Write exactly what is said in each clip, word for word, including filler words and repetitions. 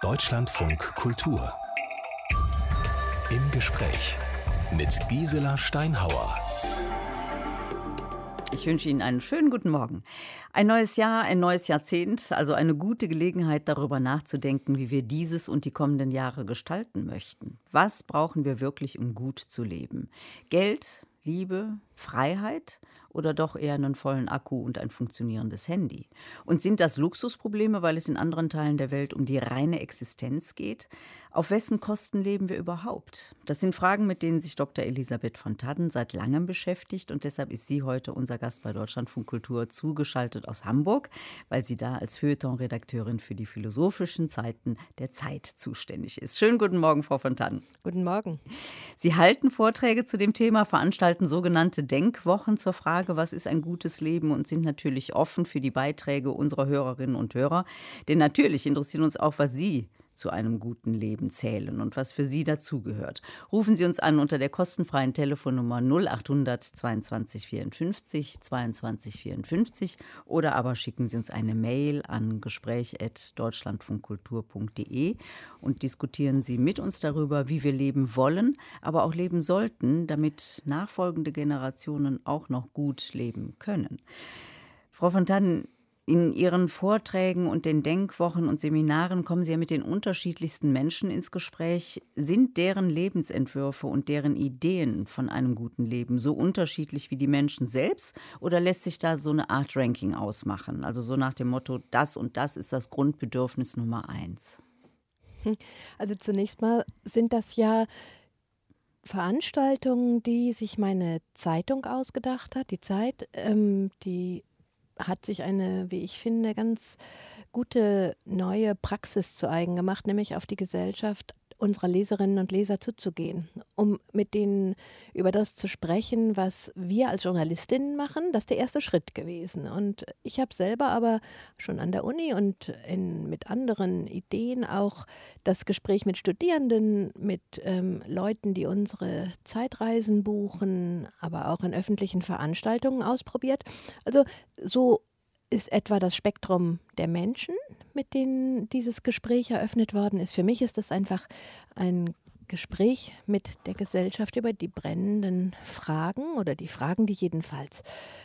Deutschlandfunk Kultur. Im Gespräch mit Gisela Steinhauer. Ich wünsche Ihnen einen schönen guten Morgen. Ein neues Jahr, ein neues Jahrzehnt, also eine gute Gelegenheit, darüber nachzudenken, wie wir dieses und die kommenden Jahre gestalten möchten. Was brauchen wir wirklich, um gut zu leben? Geld, Liebe, Freiheit oder doch eher einen vollen Akku und ein funktionierendes Handy? Und sind das Luxusprobleme, weil es in anderen Teilen der Welt um die reine Existenz geht? Auf wessen Kosten leben wir überhaupt? Das sind Fragen, mit denen sich Doktor Elisabeth von Thadden seit langem beschäftigt, und deshalb ist sie heute unser Gast bei Deutschlandfunk Kultur, zugeschaltet aus Hamburg, weil sie da als Feuilleton-Redakteurin für die philosophischen Zeiten der Zeit zuständig ist. Schönen guten Morgen, Frau von Thadden. Guten Morgen. Sie halten Vorträge zu dem Thema, veranstalten sogenannte Denkwochen zur Frage, was ist ein gutes Leben, und sind natürlich offen für die Beiträge unserer Hörerinnen und Hörer. Denn natürlich interessiert uns auch, was Sie zu einem guten Leben zählen und was für Sie dazugehört. Rufen Sie uns an unter der kostenfreien Telefonnummer null acht hundert zweiundzwanzig vierundfünfzig zweiundzwanzig vierundfünfzig oder aber schicken Sie uns eine Mail an gespräch at deutschlandfunkkultur punkt de und diskutieren Sie mit uns darüber, wie wir leben wollen, aber auch leben sollten, damit nachfolgende Generationen auch noch gut leben können. Frau von Thadden, in Ihren Vorträgen und den Denkwochen und Seminaren kommen Sie ja mit den unterschiedlichsten Menschen ins Gespräch. Sind deren Lebensentwürfe und deren Ideen von einem guten Leben so unterschiedlich wie die Menschen selbst, oder lässt sich da so eine Art Ranking ausmachen? Also so nach dem Motto, das und das ist das Grundbedürfnis Nummer eins. Also zunächst mal sind das ja Veranstaltungen, die sich meine Zeitung ausgedacht hat. Die Zeit, ähm, die hat sich eine, wie ich finde, ganz gute neue Praxis zu eigen gemacht, nämlich auf die Gesellschaft unserer Leserinnen und Leser zuzugehen, um mit denen über das zu sprechen, was wir als Journalistinnen machen. Das ist der erste Schritt gewesen. Und ich habe selber aber schon an der Uni und in, mit anderen Ideen auch das Gespräch mit Studierenden, mit ähm, Leuten, die unsere Zeitreisen buchen, aber auch in öffentlichen Veranstaltungen ausprobiert. Also so ist etwa das Spektrum der Menschen, mit denen dieses Gespräch eröffnet worden ist. Für mich ist das einfach ein Gespräch mit der Gesellschaft über die brennenden Fragen oder die Fragen, die jedenfalls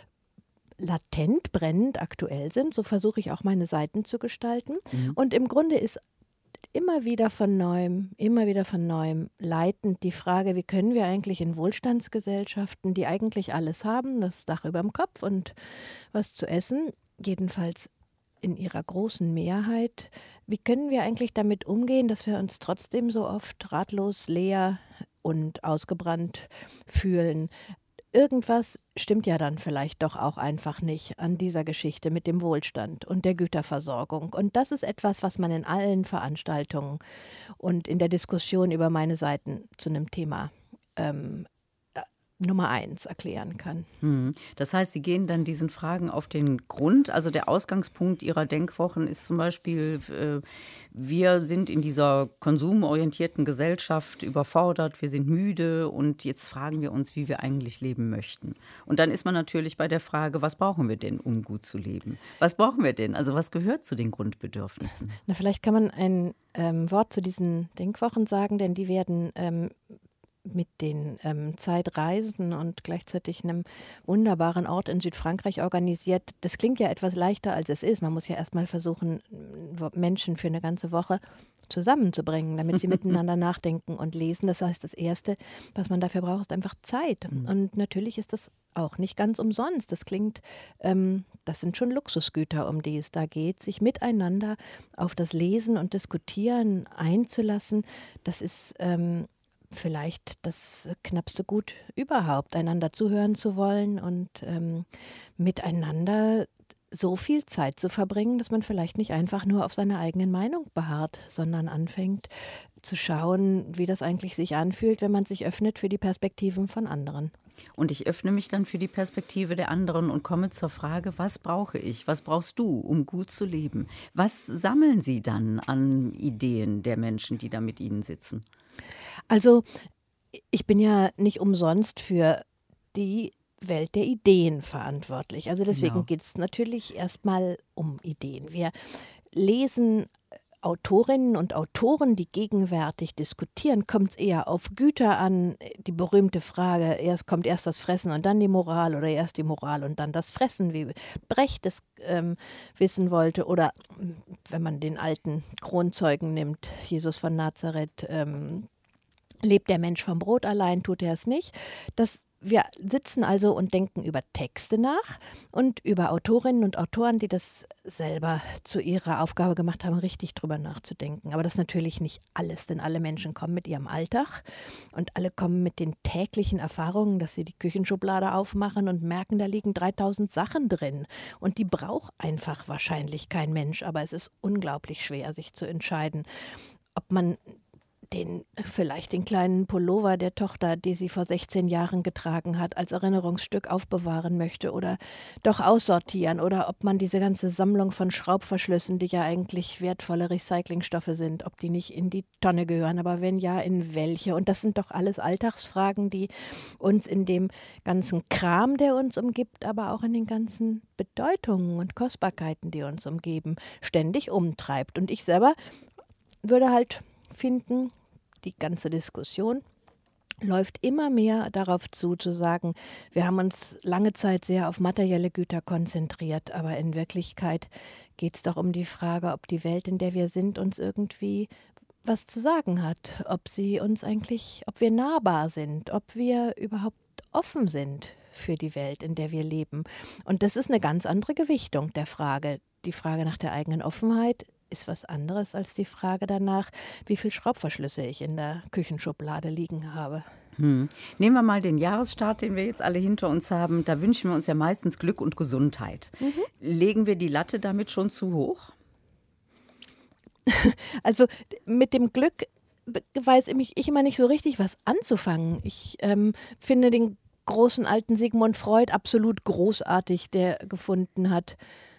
latent brennend aktuell sind. So versuche ich auch meine Seiten zu gestalten. Mhm. Und im Grunde ist immer wieder von Neuem, immer wieder von Neuem leitend die Frage, wie können wir eigentlich in Wohlstandsgesellschaften, die eigentlich alles haben, das Dach über dem Kopf und was zu essen, jedenfalls in ihrer großen Mehrheit, wie können wir eigentlich damit umgehen, dass wir uns trotzdem so oft ratlos, leer und ausgebrannt fühlen? Irgendwas stimmt ja dann vielleicht doch auch einfach nicht an dieser Geschichte mit dem Wohlstand und der Güterversorgung. Und das ist etwas, was man in allen Veranstaltungen und in der Diskussion über meine Seiten zu einem Thema ähm, Nummer eins erklären kann. Hm. Das heißt, Sie gehen dann diesen Fragen auf den Grund. Also der Ausgangspunkt Ihrer Denkwochen ist zum Beispiel, äh, wir sind in dieser konsumorientierten Gesellschaft überfordert, wir sind müde und jetzt fragen wir uns, wie wir eigentlich leben möchten. Und dann ist man natürlich bei der Frage, was brauchen wir denn, um gut zu leben? Was brauchen wir denn? Also was gehört zu den Grundbedürfnissen? Na, vielleicht kann man ein ähm, Wort zu diesen Denkwochen sagen, denn die werden ähm, mit den ähm, Zeitreisen und gleichzeitig einem wunderbaren Ort in Südfrankreich organisiert. Das klingt ja etwas leichter, als es ist. Man muss ja erstmal versuchen, Menschen für eine ganze Woche zusammenzubringen, damit sie miteinander nachdenken und lesen. Das heißt, das Erste, was man dafür braucht, ist einfach Zeit. Mhm. Und natürlich ist das auch nicht ganz umsonst. Das klingt, ähm, das sind schon Luxusgüter, um die es da geht, sich miteinander auf das Lesen und Diskutieren einzulassen. Das ist ähm, vielleicht das knappste Gut überhaupt, einander zuhören zu wollen und ähm, miteinander so viel Zeit zu verbringen, dass man vielleicht nicht einfach nur auf seiner eigenen Meinung beharrt, sondern anfängt zu schauen, wie das eigentlich sich anfühlt, wenn man sich öffnet für die Perspektiven von anderen. Und ich öffne mich dann für die Perspektive der anderen und komme zur Frage, was brauche ich, was brauchst du, um gut zu leben? Was sammeln Sie dann an Ideen der Menschen, die da mit Ihnen sitzen? Also ich bin ja nicht umsonst für die Welt der Ideen verantwortlich. Also deswegen genau. geht es natürlich erstmal um Ideen. Wir lesen Autorinnen und Autoren, die gegenwärtig diskutieren, kommt es eher auf Güter an. Die berühmte Frage, erst kommt erst das Fressen und dann die Moral oder erst die Moral und dann das Fressen, wie Brecht es ähm, wissen wollte. Oder wenn man den alten Kronzeugen nimmt, Jesus von Nazareth, ähm, lebt der Mensch vom Brot allein, tut er es nicht. Das Wir sitzen also und denken über Texte nach und über Autorinnen und Autoren, die das selber zu ihrer Aufgabe gemacht haben, richtig drüber nachzudenken. Aber das ist natürlich nicht alles, denn alle Menschen kommen mit ihrem Alltag und alle kommen mit den täglichen Erfahrungen, dass sie die Küchenschublade aufmachen und merken, da liegen dreitausend Sachen drin. Und die braucht einfach wahrscheinlich kein Mensch, aber es ist unglaublich schwer, sich zu entscheiden, ob man den vielleicht den kleinen Pullover der Tochter, die sie vor sechzehn Jahren getragen hat, als Erinnerungsstück aufbewahren möchte oder doch aussortieren oder ob man diese ganze Sammlung von Schraubverschlüssen, die ja eigentlich wertvolle Recyclingstoffe sind, ob die nicht in die Tonne gehören, aber wenn ja, in welche? Und das sind doch alles Alltagsfragen, die uns in dem ganzen Kram, der uns umgibt, aber auch in den ganzen Bedeutungen und Kostbarkeiten, die uns umgeben, ständig umtreibt. Und ich selber würde halt finden, die ganze Diskussion läuft immer mehr darauf zu, zu sagen, wir haben uns lange Zeit sehr auf materielle Güter konzentriert, aber in Wirklichkeit geht es doch um die Frage, ob die Welt, in der wir sind, uns irgendwie was zu sagen hat, ob sie uns eigentlich, ob wir nahbar sind, ob wir überhaupt offen sind für die Welt, in der wir leben. Und das ist eine ganz andere Gewichtung der Frage. Die Frage nach der eigenen Offenheit ist was anderes als die Frage danach, wie viele Schraubverschlüsse ich in der Küchenschublade liegen habe. Hm. Nehmen wir mal den Jahresstart, den wir jetzt alle hinter uns haben. Da wünschen wir uns ja meistens Glück und Gesundheit. Mhm. Legen wir die Latte damit schon zu hoch? Also mit dem Glück weiß ich immer nicht so richtig, was anzufangen. Ich ähm, finde den großen alten Sigmund Freud absolut großartig, der gefunden hat,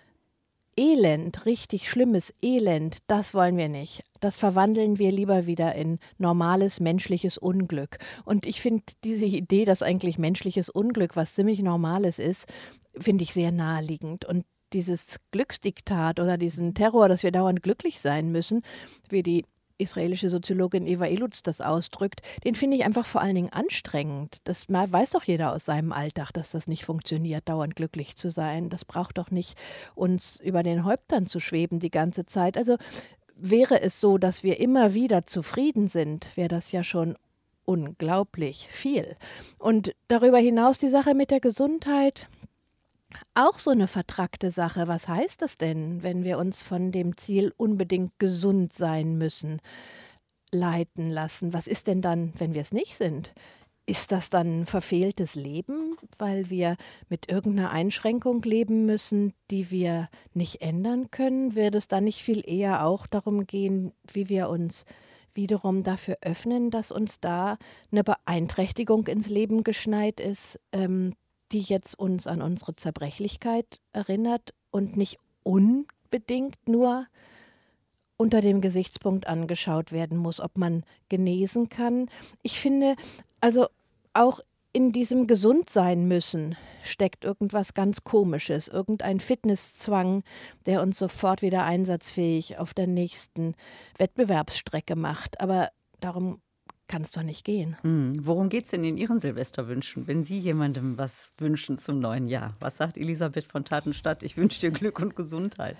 Elend, richtig schlimmes Elend, das wollen wir nicht. Das verwandeln wir lieber wieder in normales menschliches Unglück. Und ich finde diese Idee, dass eigentlich menschliches Unglück was ziemlich Normales ist, finde ich sehr naheliegend. Und dieses Glücksdiktat oder diesen Terror, dass wir dauernd glücklich sein müssen, wie die israelische Soziologin Eva Iluz das ausdrückt, den finde ich einfach vor allen Dingen anstrengend. Das weiß doch jeder aus seinem Alltag, dass das nicht funktioniert, dauernd glücklich zu sein. Das braucht doch nicht uns über den Häuptern zu schweben die ganze Zeit. Also wäre es so, dass wir immer wieder zufrieden sind, wäre das ja schon unglaublich viel. Und darüber hinaus die Sache mit der Gesundheit, auch so eine vertrackte Sache. Was heißt das denn, wenn wir uns von dem Ziel unbedingt gesund sein müssen, leiten lassen? Was ist denn dann, wenn wir es nicht sind? Ist das dann ein verfehltes Leben, weil wir mit irgendeiner Einschränkung leben müssen, die wir nicht ändern können? Wird es dann nicht viel eher auch darum gehen, wie wir uns wiederum dafür öffnen, dass uns da eine Beeinträchtigung ins Leben geschneit ist, ähm, die jetzt uns an unsere Zerbrechlichkeit erinnert und nicht unbedingt nur unter dem Gesichtspunkt angeschaut werden muss, ob man genesen kann. Ich finde, also auch in diesem Gesundsein müssen steckt irgendwas ganz Komisches, irgendein Fitnesszwang, der uns sofort wieder einsatzfähig auf der nächsten Wettbewerbsstrecke macht. Aber darum kann es doch nicht gehen. Hm. Worum geht es denn in Ihren Silvesterwünschen, wenn Sie jemandem was wünschen zum neuen Jahr? Was sagt Elisabeth von Tatenstadt? Ich wünsche dir Glück und Gesundheit.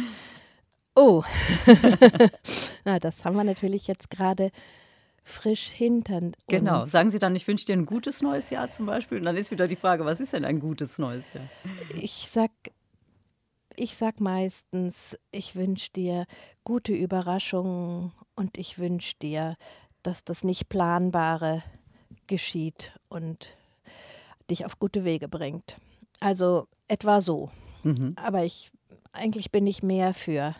Oh, na, das haben wir natürlich jetzt gerade frisch hinter uns. Genau, sagen Sie dann, ich wünsche dir ein gutes neues Jahr zum Beispiel. Und dann ist wieder die Frage, was ist denn ein gutes neues Jahr? Ich sag, ich sag meistens, ich wünsche dir gute Überraschungen und ich wünsche dir, dass das Nicht-Planbare geschieht und dich auf gute Wege bringt. Also etwa so. Mhm. Aber ich, eigentlich bin ich mehr für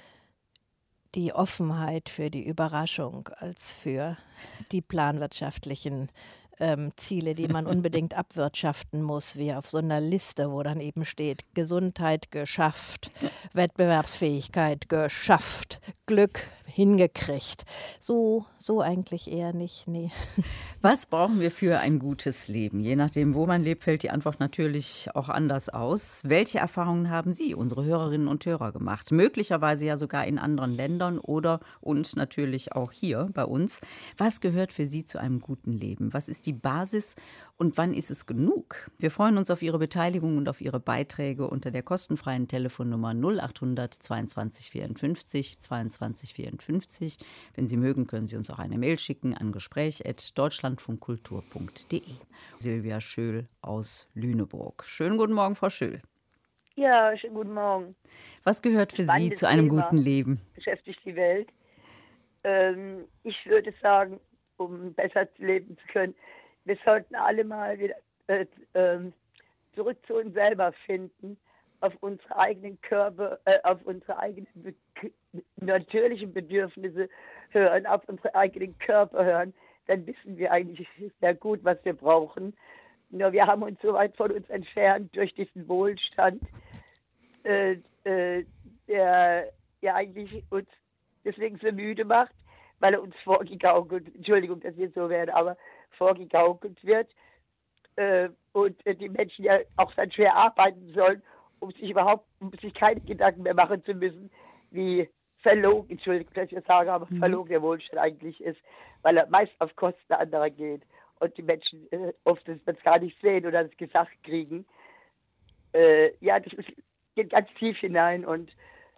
die Offenheit, für die Überraschung, als für die planwirtschaftlichen ähm, Ziele, die man unbedingt abwirtschaften muss, wie auf so einer Liste, wo dann eben steht, Gesundheit geschafft, Wettbewerbsfähigkeit geschafft, Glück hingekriegt. So, so eigentlich eher nicht, nee. Was brauchen wir für ein gutes Leben? Je nachdem, wo man lebt, fällt die Antwort natürlich auch anders aus. Welche Erfahrungen haben Sie, unsere Hörerinnen und Hörer, gemacht? Möglicherweise ja sogar in anderen Ländern oder und natürlich auch hier bei uns. Was gehört für Sie zu einem guten Leben? Was ist die Basis und wann ist es genug? Wir freuen uns auf Ihre Beteiligung und auf Ihre Beiträge unter der kostenfreien Telefonnummer null achthundert zweiundzwanzig vierundfünfzig zweiundzwanzig vierundfünfzig. Wenn Sie mögen, können Sie uns auch eine Mail schicken an gespräch at deutschlandfunkkultur punkt de. Silvia Schöll aus Lüneburg. Schönen guten Morgen, Frau Schöll. Ja, schönen guten Morgen. Was gehört für Spannendes Sie zu einem Thema. guten Leben? Beschäftigt die Welt. Ähm, ich würde sagen, um besser leben zu können, wir sollten alle mal wieder äh, äh, zurück zu uns selber finden, auf unsere eigenen Körper, äh, auf unsere eigenen be- natürlichen Bedürfnisse hören, auf unsere eigenen Körper hören. Dann wissen wir eigentlich sehr gut, was wir brauchen. Nur wir haben uns so weit von uns entfernt durch diesen Wohlstand, äh, äh, der ja eigentlich uns deswegen so müde macht, weil er uns vorgegaukelt, Entschuldigung, dass ich jetzt so werde, aber vorgegaukelt wird äh, und äh, die Menschen ja auch dann schwer arbeiten sollen, um sich überhaupt, um sich keine Gedanken mehr machen zu müssen, wie verlogen, Entschuldigung, dass ich das sage, aber mhm. verlogen der Wohlstand eigentlich ist, weil er meist auf Kosten anderer geht und die Menschen äh, oft das gar nicht sehen oder das gesagt kriegen. Äh, ja, das ist, geht ganz tief hinein und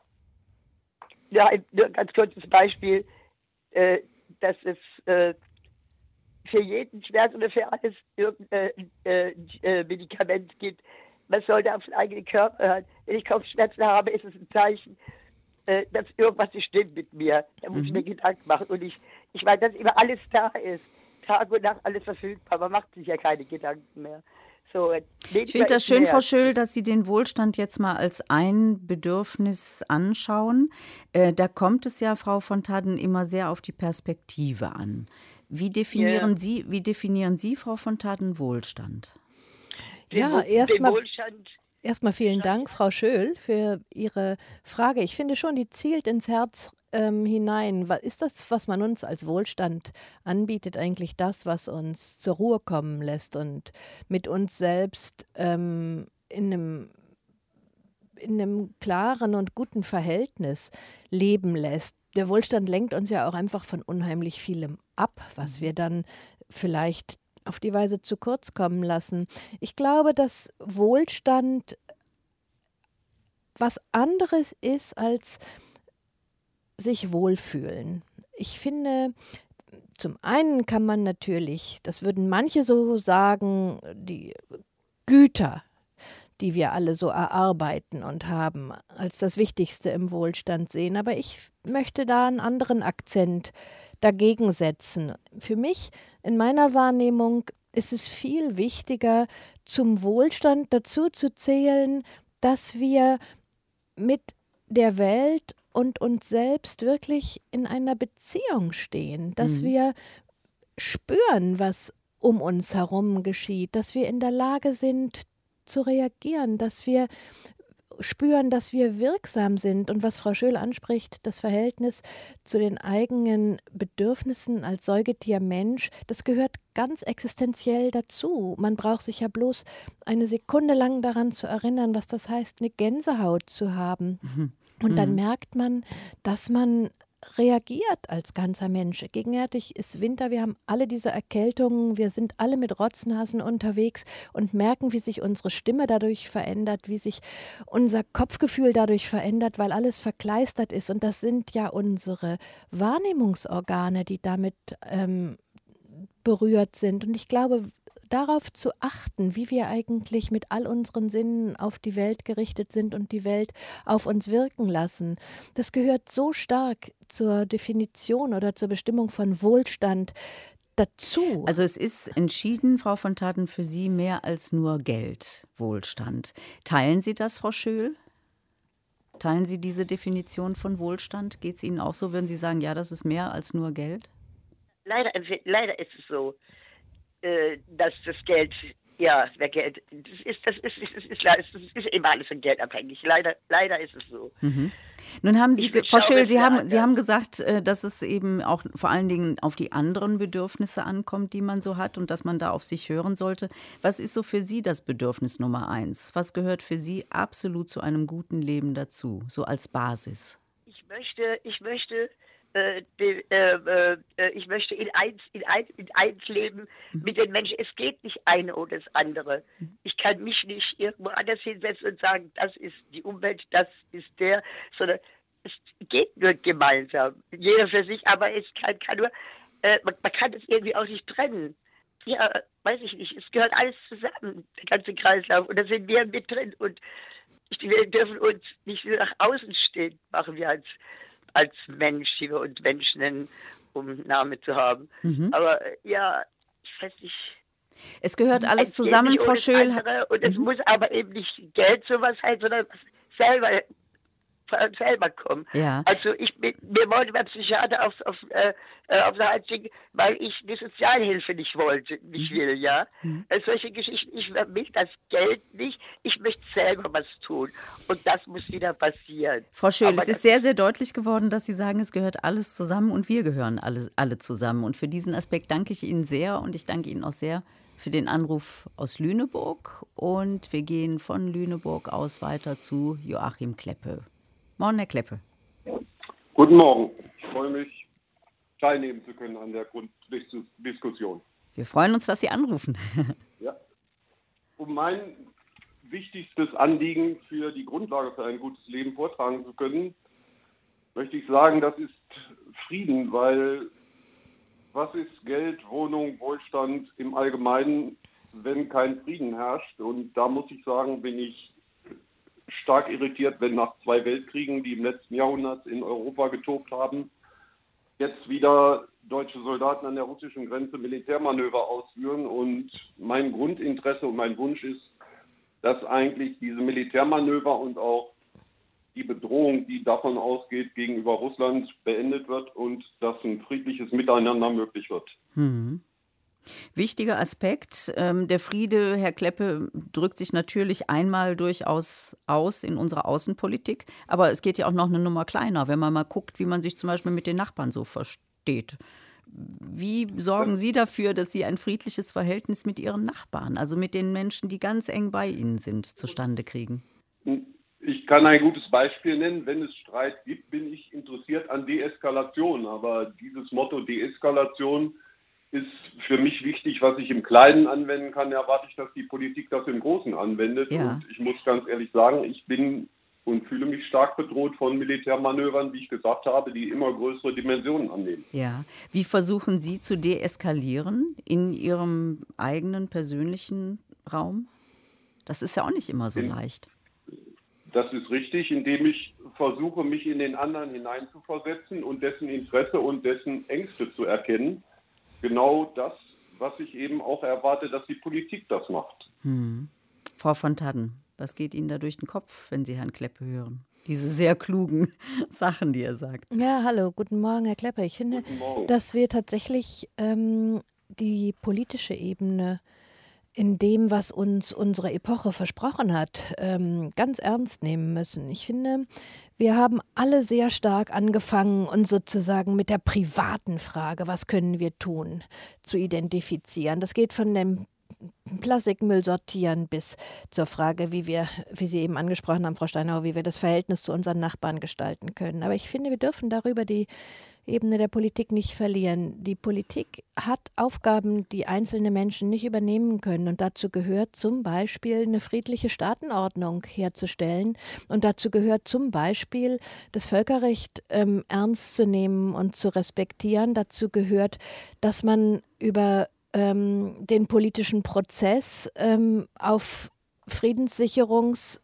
ja, ein, nur ein ganz kurzes Beispiel, äh, dass es äh, für jeden Schmerz oder für alles irgendein äh, äh, Medikament gibt. Man sollte auf den eigenen Körper hören. Wenn ich Kopfschmerzen habe, ist es ein Zeichen, äh, dass irgendwas nicht stimmt mit mir. Da muss mhm. ich mir Gedanken machen. Und ich, ich weiß, dass immer alles da ist. Tag und Nacht alles verfügbar. Man macht sich ja keine Gedanken mehr. So, ich finde das schön, mehr. Frau Schöll, dass Sie den Wohlstand jetzt mal als ein Bedürfnis anschauen. Äh, da kommt es ja, Frau von Thadden, immer sehr auf die Perspektive an. Wie definieren, yeah. Sie, wie definieren Sie, Frau von Thadden, Wohlstand? Ja, erstmal erstmal vielen Dank, Frau Schöll, für Ihre Frage. Ich finde schon, die zielt ins Herz ähm, hinein. Ist das, was man uns als Wohlstand anbietet, eigentlich das, was uns zur Ruhe kommen lässt und mit uns selbst ähm, in einem in einem klaren und guten Verhältnis leben lässt? Der Wohlstand lenkt uns ja auch einfach von unheimlich vielem ab, was wir dann vielleicht auf die Weise zu kurz kommen lassen. Ich glaube, dass Wohlstand was anderes ist als sich wohlfühlen. Ich finde, zum einen kann man natürlich, das würden manche so sagen, die Güter, die wir alle so erarbeiten und haben, als das Wichtigste im Wohlstand sehen. Aber ich möchte da einen anderen Akzent dagegen setzen. Für mich, in meiner Wahrnehmung, ist es viel wichtiger, zum Wohlstand dazu zu zählen, dass wir mit der Welt und uns selbst wirklich in einer Beziehung stehen, dass mhm. wir spüren, was um uns herum geschieht, dass wir in der Lage sind, zu reagieren, dass wir spüren, dass wir wirksam sind und was Frau Schöll anspricht, das Verhältnis zu den eigenen Bedürfnissen als Säugetier Mensch, das gehört ganz existenziell dazu. Man braucht sich ja bloß eine Sekunde lang daran zu erinnern, was das heißt, eine Gänsehaut zu haben. Mhm. Und dann mhm. merkt man, dass man reagiert als ganzer Mensch. Gegenwärtig ist Winter, wir haben alle diese Erkältungen, wir sind alle mit Rotznasen unterwegs und merken, wie sich unsere Stimme dadurch verändert, wie sich unser Kopfgefühl dadurch verändert, weil alles verkleistert ist. Und das sind ja unsere Wahrnehmungsorgane, die damit ähm, berührt sind. Und ich glaube, darauf zu achten, wie wir eigentlich mit all unseren Sinnen auf die Welt gerichtet sind und die Welt auf uns wirken lassen. Das gehört so stark zur Definition oder zur Bestimmung von Wohlstand dazu. Also es ist entschieden, Frau von Thadden, für Sie mehr als nur Geld, Wohlstand. Teilen Sie das, Frau Schöll? Teilen Sie diese Definition von Wohlstand? Geht es Ihnen auch so? Würden Sie sagen, ja, das ist mehr als nur Geld? Leider, leider ist es so, dass das Geld Ja, wer Geld, das ist, das ist, das ist, das ist, das ist immer alles von Geld abhängig. Leider, leider ist es so. Mhm. Nun haben Sie, Ich will Frau schauen, Schöll, dass Sie wir haben, anders- Sie haben gesagt, äh, dass es eben auch vor allen Dingen auf die anderen Bedürfnisse ankommt, die man so hat und dass man da auf sich hören sollte. Was ist so für Sie das Bedürfnis Nummer eins? Was gehört für Sie absolut zu einem guten Leben dazu, so als Basis? Ich möchte, ich möchte, äh, de, äh, äh, ich möchte in eins, in eins, in eins leben mit den Menschen. Es geht nicht eine oder das andere. Ich kann mich nicht irgendwo anders hinsetzen und sagen, das ist die Umwelt, das ist der, sondern es geht nur gemeinsam. Jeder für sich, aber es kann, kann nur, äh, man, man kann es irgendwie auch nicht trennen. Ja, weiß ich nicht. Es gehört alles zusammen, der ganze Kreislauf. Und da sind wir mit drin. Und ich, wir dürfen uns nicht nur nach außen stehen, machen wir als, als Mensch, die wir uns Menschen nennen, um einen Namen zu haben. Mhm. Aber äh, ja, ich weiß nicht. Es gehört alles Eins geht zusammen, nicht Frau ohne das Schöll. andere. Und es muss aber eben nicht Geld sowas sein, sondern selber von uns selber kommen. Ja. Also ich bin, mir wollte mein Psychiater auf, auf, äh, äh, auf der Hand schicken, weil ich die Sozialhilfe nicht wollte, nicht will, ja. Mhm. Äh, solche Geschichten, ich will das Geld nicht, ich möchte selber was tun. Und das muss wieder passieren. Frau Schöll, Aber es ist das sehr, sehr deutlich geworden, dass Sie sagen, es gehört alles zusammen und wir gehören alle, alle zusammen. Und für diesen Aspekt danke ich Ihnen sehr und ich danke Ihnen auch sehr für den Anruf aus Lüneburg. Und wir gehen von Lüneburg aus weiter zu Joachim Kleppe. Morgen, Herr Kleppe. Guten Morgen. Ich freue mich, teilnehmen zu können an der Grunddiskussion. Wir freuen uns, dass Sie anrufen. Ja. Um mein wichtigstes Anliegen für die Grundlage für ein gutes Leben vortragen zu können, möchte ich sagen, das ist Frieden, weil was ist Geld, Wohnung, Wohlstand im Allgemeinen, wenn kein Frieden herrscht? Und da muss ich sagen, bin ich stark irritiert, wenn nach zwei Weltkriegen, die im letzten Jahrhundert in Europa getobt haben, jetzt wieder deutsche Soldaten an der russischen Grenze Militärmanöver ausführen. Und mein Grundinteresse und mein Wunsch ist, dass eigentlich diese Militärmanöver und auch die Bedrohung, die davon ausgeht, gegenüber Russland beendet wird und dass ein friedliches Miteinander möglich wird. Mhm. Wichtiger Aspekt. Ähm, der Friede, Herr Kleppe, drückt sich natürlich einmal durchaus aus in unserer Außenpolitik. Aber es geht ja auch noch eine Nummer kleiner, wenn man mal guckt, wie man sich zum Beispiel mit den Nachbarn so versteht. Wie sorgen Sie dafür, dass Sie ein friedliches Verhältnis mit Ihren Nachbarn, also mit den Menschen, die ganz eng bei Ihnen sind, zustande kriegen? Ich kann ein gutes Beispiel nennen. Wenn es Streit gibt, bin ich interessiert an Deeskalation. Aber dieses Motto Deeskalation ist für mich wichtig, was ich im Kleinen anwenden kann, erwarte ich, dass die Politik das im Großen anwendet. Ja. Und ich muss ganz ehrlich sagen, ich bin und fühle mich stark bedroht von Militärmanövern, wie ich gesagt habe, die immer größere Dimensionen annehmen. Ja. Wie versuchen Sie zu deeskalieren in Ihrem eigenen persönlichen Raum? Das ist ja auch nicht immer so In, leicht. Das ist richtig, indem ich versuche, mich in den anderen hineinzuversetzen und dessen Interesse und dessen Ängste zu erkennen. Genau das, was ich eben auch erwarte, dass die Politik das macht. Hm. Frau von Tadden, was geht Ihnen da durch den Kopf, wenn Sie Herrn Kleppe hören? Diese sehr klugen Sachen, die er sagt. Ja, hallo, guten Morgen, Herr Kleppe. Ich finde, dass wir tatsächlich ähm, die politische Ebene in dem, was uns unsere Epoche versprochen hat, ähm, ganz ernst nehmen müssen. Ich finde, wir haben alle sehr stark angefangen, uns sozusagen mit der privaten Frage, was können wir tun, zu identifizieren. Das geht von dem Plastikmüll sortieren bis zur Frage, wie wir, wie Sie eben angesprochen haben, Frau Steinhauer, wie wir das Verhältnis zu unseren Nachbarn gestalten können. Aber ich finde, wir dürfen darüber die Ebene der Politik nicht verlieren. Die Politik hat Aufgaben, die einzelne Menschen nicht übernehmen können. Und dazu gehört zum Beispiel eine friedliche Staatenordnung herzustellen. Und dazu gehört zum Beispiel das Völkerrecht ähm, ernst zu nehmen und zu respektieren. Dazu gehört, dass man über ähm, den politischen Prozess ähm, auf Friedenssicherungs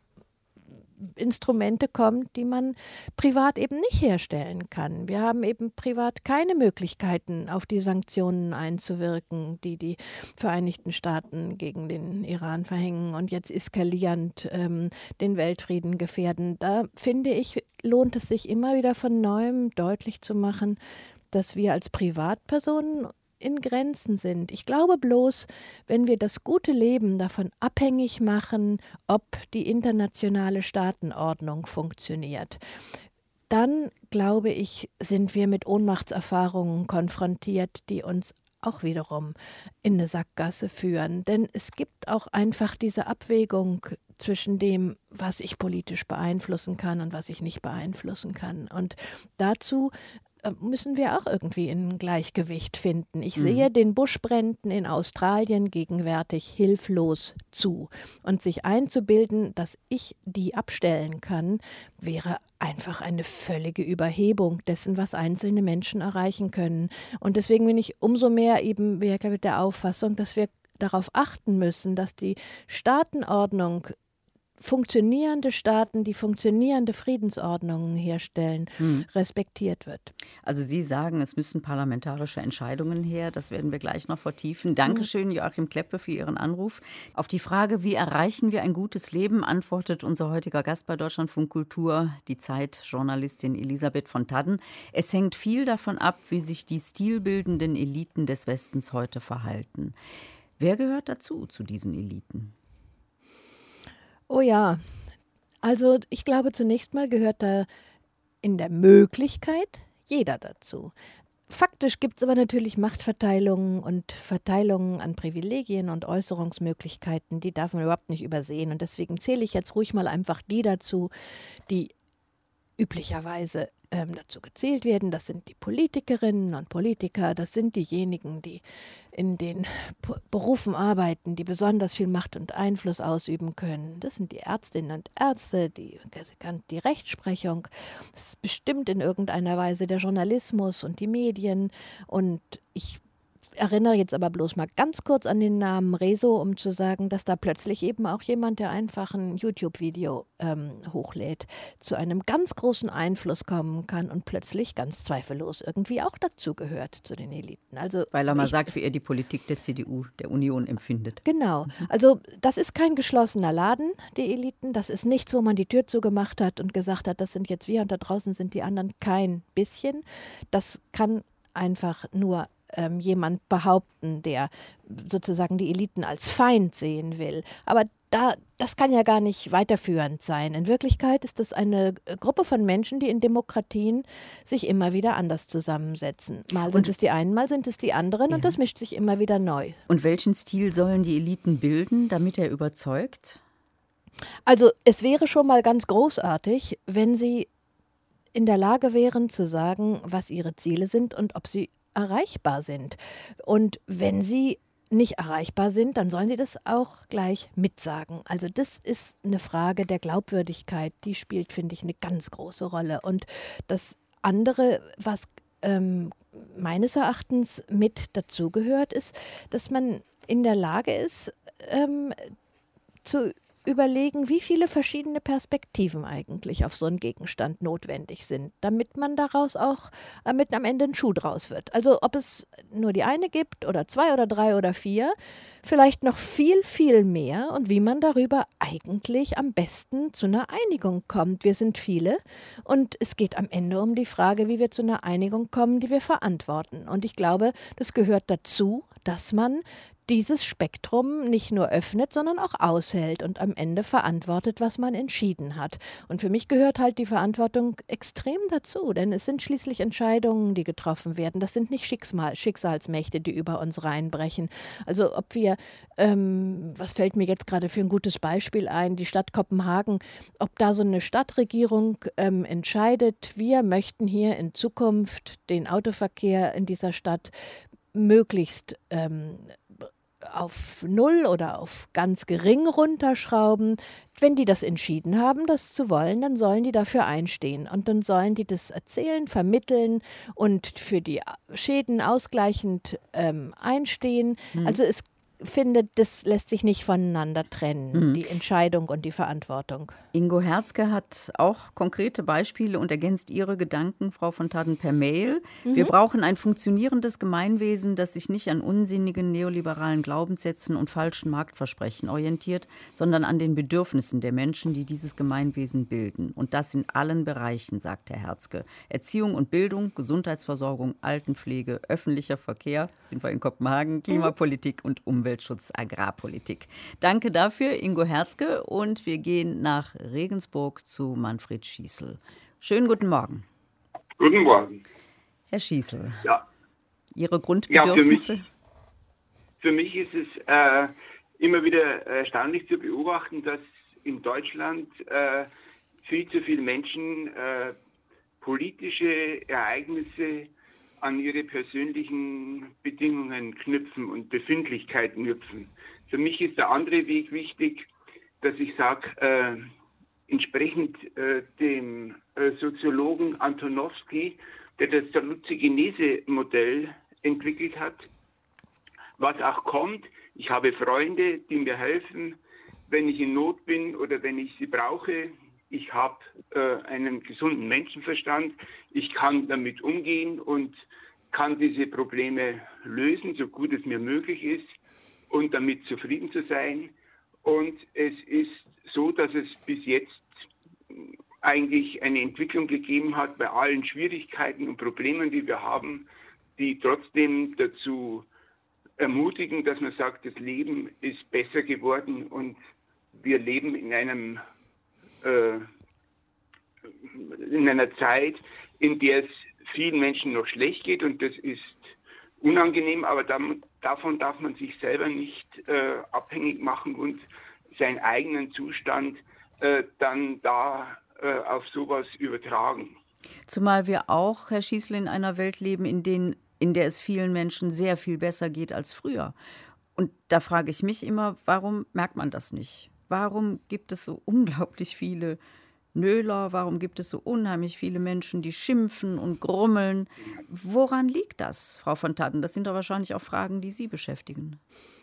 Instrumente kommt, die man privat eben nicht herstellen kann. Wir haben eben privat keine Möglichkeiten, auf die Sanktionen einzuwirken, die die Vereinigten Staaten gegen den Iran verhängen und jetzt eskalierend ähm, den Weltfrieden gefährden. Da finde ich, lohnt es sich immer wieder von Neuem deutlich zu machen, dass wir als Privatpersonen in Grenzen sind. Ich glaube bloß, wenn wir das gute Leben davon abhängig machen, ob die internationale Staatenordnung funktioniert, dann, glaube ich, sind wir mit Ohnmachtserfahrungen konfrontiert, die uns auch wiederum in eine Sackgasse führen. Denn es gibt auch einfach diese Abwägung zwischen dem, was ich politisch beeinflussen kann und was ich nicht beeinflussen kann. Und dazu müssen wir auch irgendwie ein Gleichgewicht finden. Ich mhm. sehe den Buschbränden in Australien gegenwärtig hilflos zu. Und sich einzubilden, dass ich die abstellen kann, wäre einfach eine völlige Überhebung dessen, was einzelne Menschen erreichen können. Und deswegen bin ich umso mehr eben wirklich der Auffassung, dass wir darauf achten müssen, dass die Staatenordnung, funktionierende Staaten, die funktionierende Friedensordnungen herstellen, hm. respektiert wird. Also Sie sagen, es müssen parlamentarische Entscheidungen her. Das werden wir gleich noch vertiefen. Dankeschön, Joachim Kleppe, für Ihren Anruf. Auf die Frage, wie erreichen wir ein gutes Leben, antwortet unser heutiger Gast bei Deutschlandfunk Kultur, die Zeit-Journalistin Elisabeth von Tadden. Es hängt viel davon ab, wie sich die stilbildenden Eliten des Westens heute verhalten. Wer gehört dazu, zu diesen Eliten? Oh ja, also ich glaube, zunächst mal gehört da in der Möglichkeit jeder dazu. Faktisch gibt es aber natürlich Machtverteilungen und Verteilungen an Privilegien und Äußerungsmöglichkeiten, die darf man überhaupt nicht übersehen. Und deswegen zähle ich jetzt ruhig mal einfach die dazu, die üblicherweise ähm, dazu gezählt werden. Das sind die Politikerinnen und Politiker, das sind diejenigen, die in den P- Berufen arbeiten, die besonders viel Macht und Einfluss ausüben können. Das sind die Ärztinnen und Ärzte, die, die Rechtsprechung, das ist bestimmt in irgendeiner Weise der Journalismus und die Medien. Und ich erinnere jetzt aber bloß mal ganz kurz an den Namen Rezo, um zu sagen, dass da plötzlich eben auch jemand, der einfach ein YouTube-Video ähm, hochlädt, zu einem ganz großen Einfluss kommen kann und plötzlich ganz zweifellos irgendwie auch dazu gehört, zu den Eliten. Also, weil er mal ich, sagt, wie er die Politik der C D U, der Union empfindet. Genau. Also das ist kein geschlossener Laden, die Eliten. Das ist nichts, wo man die Tür zugemacht hat und gesagt hat, das sind jetzt wir und da draußen sind die anderen. Kein bisschen. Das kann einfach nur Ähm, jemand behaupten, der sozusagen die Eliten als Feind sehen will. Aber da, das kann ja gar nicht weiterführend sein. In Wirklichkeit ist das eine Gruppe von Menschen, die in Demokratien sich immer wieder anders zusammensetzen. Mal sind und, es die einen, mal sind es die anderen ja. Und das mischt sich immer wieder neu. Und welchen Stil sollen die Eliten bilden, damit er überzeugt? Also es wäre schon mal ganz großartig, wenn sie in der Lage wären zu sagen, was ihre Ziele sind und ob sie erreichbar sind. Und wenn sie nicht erreichbar sind, dann sollen sie das auch gleich mitsagen. Also das ist eine Frage der Glaubwürdigkeit, die spielt, finde ich, eine ganz große Rolle. Und das andere, was ähm, meines Erachtens mit dazugehört, ist, dass man in der Lage ist, ähm, zu überlegen, wie viele verschiedene Perspektiven eigentlich auf so einen Gegenstand notwendig sind, damit man daraus auch, damit am Ende ein Schuh draus wird. Also ob es nur die eine gibt oder zwei oder drei oder vier, vielleicht noch viel, viel mehr und wie man darüber eigentlich am besten zu einer Einigung kommt. Wir sind viele und es geht am Ende um die Frage, wie wir zu einer Einigung kommen, die wir verantworten. Und ich glaube, das gehört dazu, dass man dieses Spektrum nicht nur öffnet, sondern auch aushält und am Ende verantwortet, was man entschieden hat. Und für mich gehört halt die Verantwortung extrem dazu, denn es sind schließlich Entscheidungen, die getroffen werden. Das sind nicht Schicksal, Schicksalsmächte, die über uns reinbrechen. Also ob wir, ähm, was fällt mir jetzt gerade für ein gutes Beispiel ein, die Stadt Kopenhagen, ob da so eine Stadtregierung ähm, entscheidet, wir möchten hier in Zukunft den Autoverkehr in dieser Stadt möglichst ähm, auf null oder auf ganz gering runterschrauben. Wenn die das entschieden haben, das zu wollen, dann sollen die dafür einstehen. Und dann sollen die das erzählen, vermitteln und für die Schäden ausgleichend ähm, einstehen. Hm. Also es finde, das lässt sich nicht voneinander trennen, Mhm. die Entscheidung und die Verantwortung. Ingo Herzke hat auch konkrete Beispiele und ergänzt Ihre Gedanken, Frau von Taden, per Mail. Wir brauchen ein funktionierendes Gemeinwesen, das sich nicht an unsinnigen neoliberalen Glaubenssätzen und falschen Marktversprechen orientiert, sondern an den Bedürfnissen der Menschen, die dieses Gemeinwesen bilden. Und das in allen Bereichen, sagt Herr Herzke. Erziehung und Bildung, Gesundheitsversorgung, Altenpflege, öffentlicher Verkehr, sind wir in Kopenhagen, Klimapolitik und Umweltschutz, Agrarpolitik. Danke dafür, Ingo Herzke. Und wir gehen nach Regensburg zu Manfred Schießel. Schönen guten Morgen. Guten Morgen. Herr Schießel, Ja, Ihre ja für, Grundbedürfnisse? mich, für mich ist es äh, immer wieder erstaunlich zu beobachten, dass in Deutschland äh, viel zu viele Menschen äh, politische Ereignisse an ihre persönlichen Bedingungen knüpfen und Befindlichkeiten knüpfen. Für mich ist der andere Weg wichtig, dass ich sage, äh, entsprechend äh, dem äh, Soziologen Antonowski, der das Saluzzi-Genese-Modell entwickelt hat, was auch kommt. Ich habe Freunde, die mir helfen, wenn ich in Not bin oder wenn ich sie brauche. Ich habe äh, einen gesunden Menschenverstand. Ich kann damit umgehen und kann diese Probleme lösen, so gut es mir möglich ist, und damit zufrieden zu sein. Und es ist so, dass es bis jetzt eigentlich eine Entwicklung gegeben hat bei allen Schwierigkeiten und Problemen, die wir haben, die trotzdem dazu ermutigen, dass man sagt, das Leben ist besser geworden und wir leben in einem äh, in einer Zeit, in der es vielen Menschen noch schlecht geht, und das ist unangenehm, aber dann, davon darf man sich selber nicht äh, abhängig machen und seinen eigenen Zustand äh, dann da äh, auf sowas übertragen. Zumal wir auch, Herr Schießel, in einer Welt leben, in, den, in der es vielen Menschen sehr viel besser geht als früher. Und da frage ich mich immer, warum merkt man das nicht? Warum gibt es so unglaublich viele Nöler? Warum gibt es so unheimlich viele Menschen, die schimpfen und grummeln? Woran liegt das, Frau von Taden? Das sind doch wahrscheinlich auch Fragen, die Sie beschäftigen.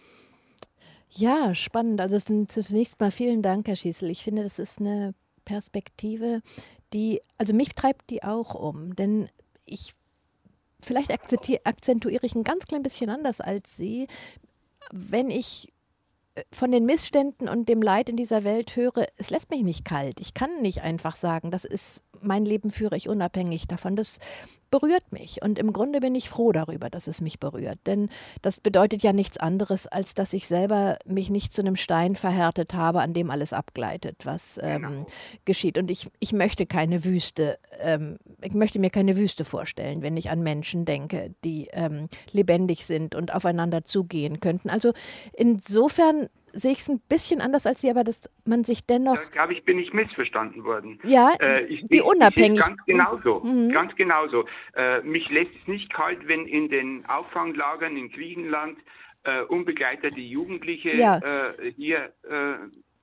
Ja, spannend. Also zunächst mal vielen Dank, Herr Schießel. Ich finde, das ist eine Perspektive, die, also mich treibt die auch um. Denn ich, vielleicht akzentuiere ich ein ganz klein bisschen anders als Sie. Wenn ich von den Missständen und dem Leid in dieser Welt höre, es lässt mich nicht kalt. Ich kann nicht einfach sagen, das ist mein Leben, führe ich unabhängig davon. Das berührt mich. Und im Grunde bin ich froh darüber, dass es mich berührt. Denn das bedeutet ja nichts anderes, als dass ich selber mich nicht zu einem Stein verhärtet habe, an dem alles abgleitet, was ähm, Genau. geschieht. Und ich, ich möchte keine Wüste, ähm, ich möchte mir keine Wüste vorstellen, wenn ich an Menschen denke, die ähm, lebendig sind und aufeinander zugehen könnten. Also insofern sehe ich es ein bisschen anders als Sie, aber dass man sich dennoch... Da glaube ich, bin ich missverstanden worden. Ja, äh, ich, wie ich, unabhängig. Ich sehe es ganz genauso. Mhm. Ganz genauso. Äh, mich lässt es nicht kalt, wenn in den Auffanglagern in Griechenland äh, unbegleitete Jugendliche Ja. äh, hier äh,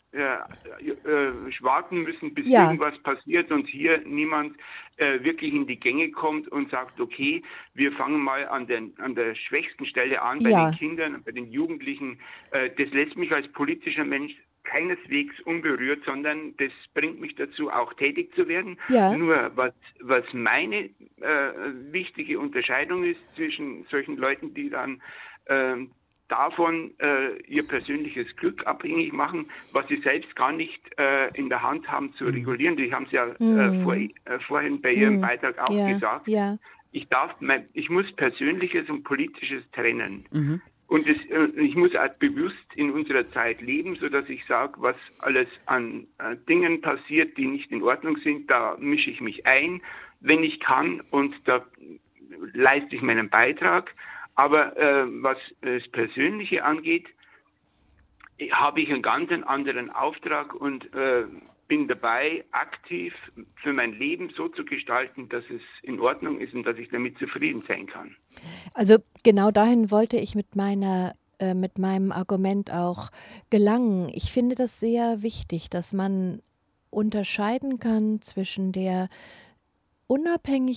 äh, äh, warten müssen, bis Ja. irgendwas passiert und hier niemand äh, wirklich in die Gänge kommt und sagt, okay, wir fangen mal an, den, an der schwächsten Stelle an, bei Ja. den Kindern, bei den Jugendlichen. Äh, das lässt mich als politischer Mensch keineswegs unberührt, sondern das bringt mich dazu, auch tätig zu werden. Ja. Nur was, was meine äh, wichtige Unterscheidung ist zwischen solchen Leuten, die dann äh, davon äh, ihr persönliches Glück abhängig machen, was sie selbst gar nicht äh, in der Hand haben zu regulieren. Die haben es ja äh, vor, äh, vorhin bei Ihrem Mhm. Beitrag auch Ja, gesagt. ja. Ich darf, mein, ich muss Persönliches und Politisches trennen. Mhm. Und es, äh, ich muss auch bewusst in unserer Zeit leben, sodass ich sage, was alles an äh, Dingen passiert, die nicht in Ordnung sind, da mische ich mich ein, wenn ich kann, und da leiste ich meinen Beitrag. Aber äh, was das Persönliche angeht, habe ich einen ganz anderen Auftrag und äh, bin dabei, aktiv für mein Leben so zu gestalten, dass es in Ordnung ist und dass ich damit zufrieden sein kann. Also genau dahin wollte ich mit meiner äh, mit meinem Argument auch gelangen. Ich finde das sehr wichtig, dass man unterscheiden kann zwischen der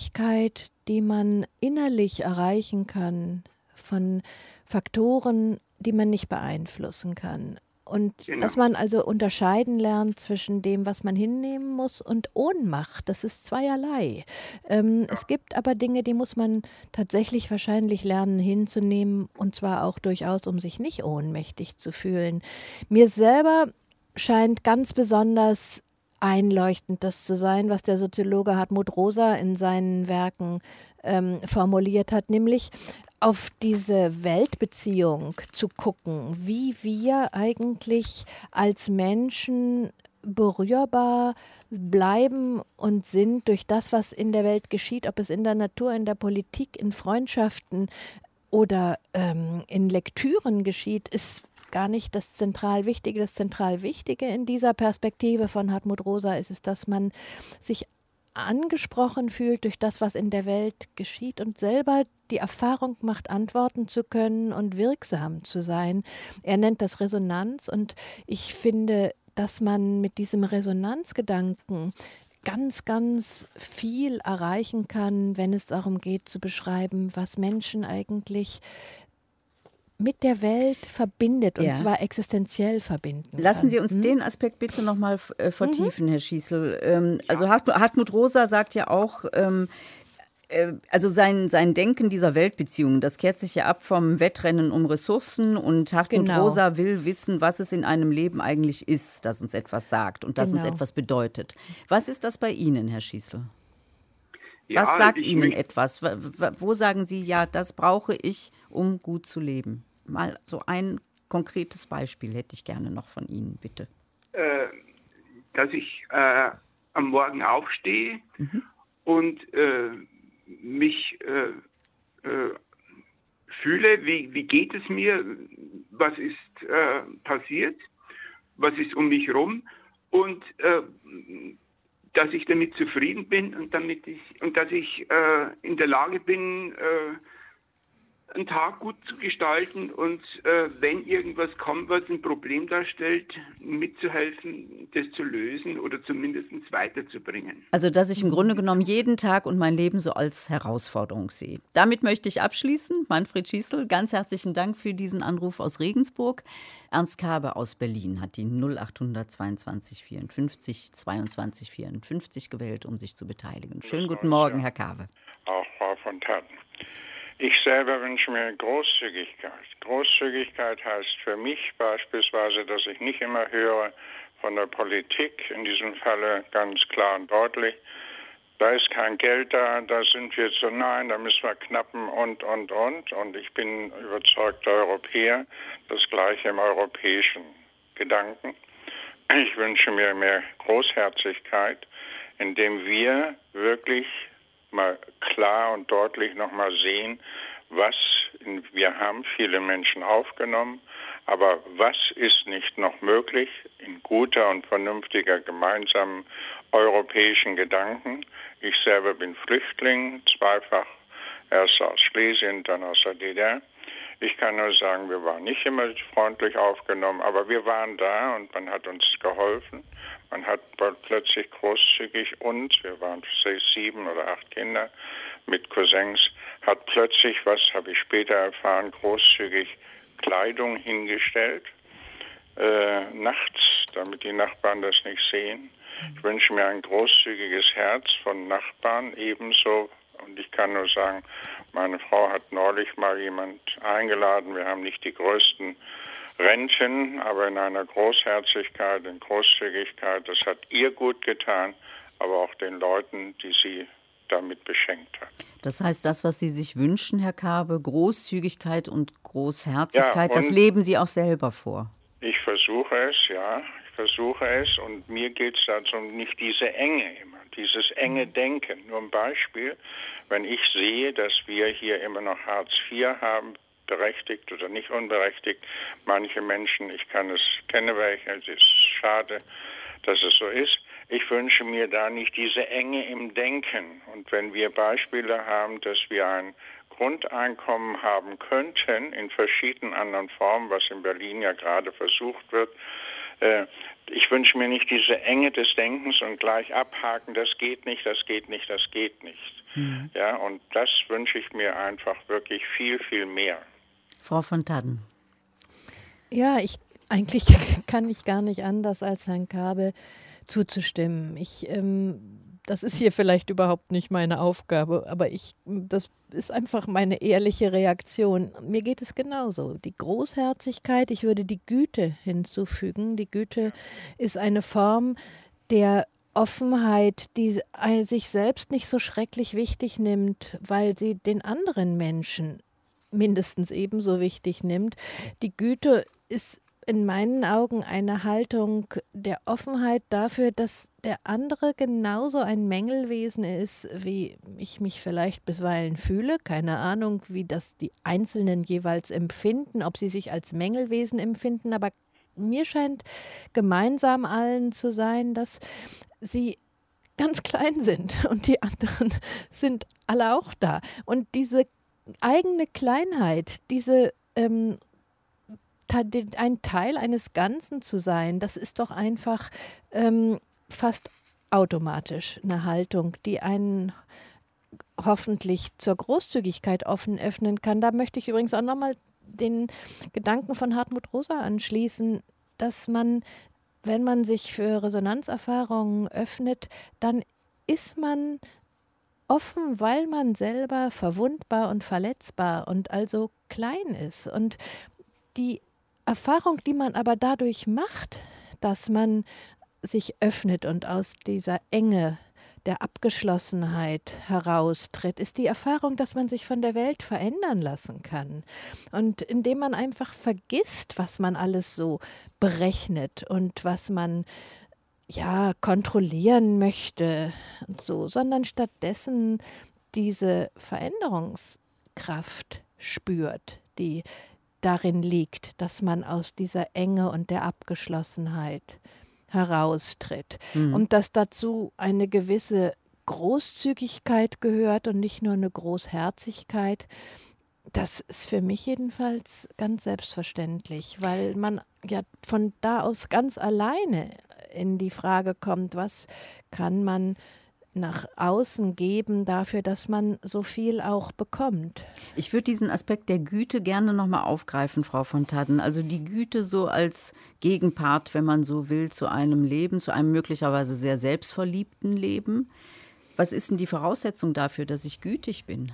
Unabhängigkeit, die man innerlich erreichen kann von Faktoren, die man nicht beeinflussen kann. Und Genau. dass man also unterscheiden lernt zwischen dem, was man hinnehmen muss, und Ohnmacht. Das ist zweierlei. Ähm, ja. Es gibt aber Dinge, die muss man tatsächlich wahrscheinlich lernen hinzunehmen, und zwar auch durchaus, um sich nicht ohnmächtig zu fühlen. Mir selber scheint ganz besonders einleuchtend das zu sein, was der Soziologe Hartmut Rosa in seinen Werken ähm, formuliert hat, nämlich auf diese Weltbeziehung zu gucken, wie wir eigentlich als Menschen berührbar bleiben und sind durch das, was in der Welt geschieht, ob es in der Natur, in der Politik, in Freundschaften oder ähm, in Lektüren geschieht, ist gar nicht das zentral Wichtige. Das zentral Wichtige in dieser Perspektive von Hartmut Rosa ist es, dass man sich angesprochen fühlt durch das, was in der Welt geschieht, und selber die Erfahrung macht, antworten zu können und wirksam zu sein. Er nennt das Resonanz, und ich finde, dass man mit diesem Resonanzgedanken ganz, ganz viel erreichen kann, wenn es darum geht zu beschreiben, was Menschen eigentlich mit der Welt verbindet, und ja. zwar existenziell verbinden Lassen kann. Sie uns hm? den Aspekt bitte noch mal äh, vertiefen, mhm. Herr Schießel. Ähm, also Hartmut, Hartmut Rosa sagt ja auch, ähm, äh, also sein, sein Denken dieser Weltbeziehungen, das kehrt sich ja ab vom Wettrennen um Ressourcen, und Hartmut genau. Rosa will wissen, was es in einem Leben eigentlich ist, das uns etwas sagt und das genau. uns etwas bedeutet. Was ist das bei Ihnen, Herr Schießel? Ja, was sagt Ihnen etwas? Wo sagen Sie, ja, das brauche ich, um gut zu leben? Mal so ein konkretes Beispiel hätte ich gerne noch von Ihnen, bitte. Äh, dass ich äh, am Morgen aufstehe mhm. und äh, mich äh, äh, fühle, wie, wie geht es mir, was ist äh, passiert, was ist um mich herum, und äh, dass ich damit zufrieden bin und, damit ich, und dass ich äh, in der Lage bin, äh, einen Tag gut zu gestalten, und äh, wenn irgendwas kommt, was ein Problem darstellt, mitzuhelfen, das zu lösen oder zumindest weiterzubringen. Also, dass ich im Grunde genommen jeden Tag und mein Leben so als Herausforderung sehe. Damit möchte ich abschließen. Manfred Schießel, ganz herzlichen Dank für diesen Anruf aus Regensburg. Ernst Kabe aus Berlin hat die null acht zweiundzwanzig vierundfünfzig zweiundzwanzig vierundfünfzig gewählt, um sich zu beteiligen. Schönen guten Morgen, ja. Herr Kabe. Auch Frau von Tatten. Ich selber wünsche mir Großzügigkeit. Großzügigkeit heißt für mich beispielsweise, dass ich nicht immer höre von der Politik, in diesem Falle ganz klar und deutlich, da ist kein Geld da, da sind wir zu, nein, da müssen wir knappen und, und, und. Und ich bin überzeugter Europäer, das Gleiche im europäischen Gedanken. Ich wünsche mir mehr Großherzigkeit, indem wir wirklich mal klar und deutlich nochmal sehen, was in, wir haben viele Menschen aufgenommen, aber was ist nicht noch möglich in guter und vernünftiger gemeinsamen europäischen Gedanken. Ich selber bin Flüchtling, zweifach, erst aus Schlesien, dann aus der D D R. Ich kann nur sagen, wir waren nicht immer freundlich aufgenommen, aber wir waren da und man hat uns geholfen. Man hat plötzlich großzügig uns, wir waren sechs, sieben oder acht Kinder mit Cousins, hat plötzlich, was habe ich später erfahren, großzügig Kleidung hingestellt, äh, nachts, damit die Nachbarn das nicht sehen. Ich wünsche mir ein großzügiges Herz von Nachbarn ebenso. Und ich kann nur sagen, meine Frau hat neulich mal jemand eingeladen. Wir haben nicht die größten Renten, aber in einer Großherzigkeit, in Großzügigkeit, das hat ihr gut getan, aber auch den Leuten, die sie damit beschenkt hat. Das heißt, das, was Sie sich wünschen, Herr Kabe, Großzügigkeit und Großherzigkeit, ja, und das leben Sie auch selber vor? Ich versuche es, ja, ich versuche es, und mir geht es dazu nicht diese Enge immer, dieses enge Denken. Nur ein Beispiel, wenn ich sehe, dass wir hier immer noch Hartz vier haben, berechtigt oder nicht unberechtigt. Manche Menschen, ich kann es, kenne welche, es ist schade, dass es so ist. Ich wünsche mir da nicht diese Enge im Denken. Und wenn wir Beispiele haben, dass wir ein Grundeinkommen haben könnten, in verschiedenen anderen Formen, was in Berlin ja gerade versucht wird, äh, ich wünsche mir nicht diese Enge des Denkens und gleich abhaken, das geht nicht, das geht nicht, das geht nicht. Mhm. Ja, und das wünsche ich mir einfach wirklich viel, viel mehr. Frau von Tatten. Ja, ich eigentlich kann ich gar nicht anders, als Herrn Kaabe zuzustimmen. Ich, ähm, das ist hier vielleicht überhaupt nicht meine Aufgabe, aber ich, das ist einfach meine ehrliche Reaktion. Mir geht es genauso. Die Großherzigkeit, ich würde die Güte hinzufügen. Die Güte ist eine Form der Offenheit, die sich selbst nicht so schrecklich wichtig nimmt, weil sie den anderen Menschen mindestens ebenso wichtig nimmt. Die Güte ist in meinen Augen eine Haltung der Offenheit dafür, dass der andere genauso ein Mängelwesen ist, wie ich mich vielleicht bisweilen fühle. Keine Ahnung, wie das die Einzelnen jeweils empfinden, ob sie sich als Mängelwesen empfinden, aber mir scheint gemeinsam allen zu sein, dass sie ganz klein sind und die anderen sind alle auch da. Und diese eigene Kleinheit, diese ähm, ein Teil eines Ganzen zu sein, das ist doch einfach ähm, fast automatisch eine Haltung, die einen hoffentlich zur Großzügigkeit offen öffnen kann. Da möchte ich übrigens auch nochmal den Gedanken von Hartmut Rosa anschließen, dass man, wenn man sich für Resonanzerfahrungen öffnet, dann ist man offen, weil man selber verwundbar und verletzbar und also klein ist. Und die Erfahrung, die man aber dadurch macht, dass man sich öffnet und aus dieser Enge der Abgeschlossenheit heraustritt, ist die Erfahrung, dass man sich von der Welt verändern lassen kann. Und indem man einfach vergisst, was man alles so berechnet und was man ja kontrollieren möchte und so, sondern stattdessen diese Veränderungskraft spürt, die darin liegt, dass man aus dieser Enge und der Abgeschlossenheit heraustritt. Mhm. Und dass dazu eine gewisse Großzügigkeit gehört und nicht nur eine Großherzigkeit, das ist für mich jedenfalls ganz selbstverständlich, weil man ja von da aus ganz alleine in die Frage kommt, was kann man nach außen geben dafür, dass man so viel auch bekommt. Ich würde diesen Aspekt der Güte gerne nochmal aufgreifen, Frau von Thadden. Also die Güte so als Gegenpart, wenn man so will, zu einem Leben, zu einem möglicherweise sehr selbstverliebten Leben. Was ist denn die Voraussetzung dafür, dass ich gütig bin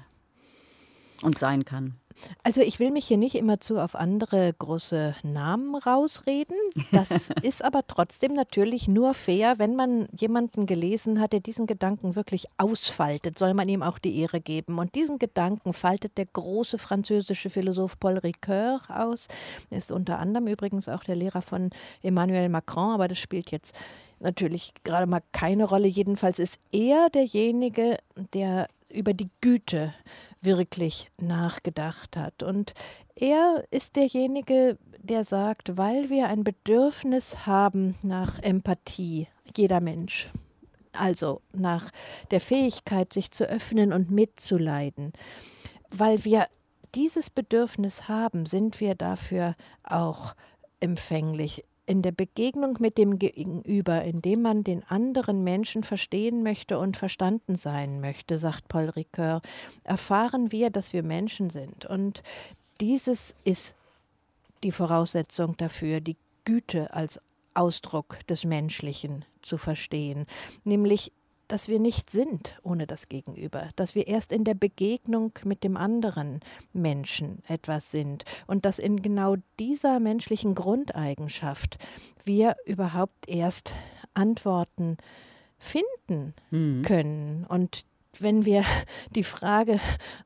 und sein kann? Also ich will mich hier nicht immerzu auf andere große Namen rausreden. Das ist aber trotzdem natürlich nur fair, wenn man jemanden gelesen hat, der diesen Gedanken wirklich ausfaltet, soll man ihm auch die Ehre geben. Und diesen Gedanken faltet der große französische Philosoph Paul Ricoeur aus. Er ist unter anderem übrigens auch der Lehrer von Emmanuel Macron, aber das spielt jetzt natürlich gerade mal keine Rolle. Jedenfalls ist er derjenige, der über die Güte wirklich nachgedacht hat. Und er ist derjenige, der sagt, weil wir ein Bedürfnis haben nach Empathie, jeder Mensch, also nach der Fähigkeit, sich zu öffnen und mitzuleiden, weil wir dieses Bedürfnis haben, sind wir dafür auch empfänglich. In der Begegnung mit dem Gegenüber, indem man den anderen Menschen verstehen möchte und verstanden sein möchte, sagt Paul Ricoeur, erfahren wir, dass wir Menschen sind. Und dieses ist die Voraussetzung dafür, die Güte als Ausdruck des Menschlichen zu verstehen, nämlich dass wir nicht sind ohne das Gegenüber, dass wir erst in der Begegnung mit dem anderen Menschen etwas sind und dass in genau dieser menschlichen Grundeigenschaft wir überhaupt erst Antworten finden mhm. können. Und wenn wir die Frage,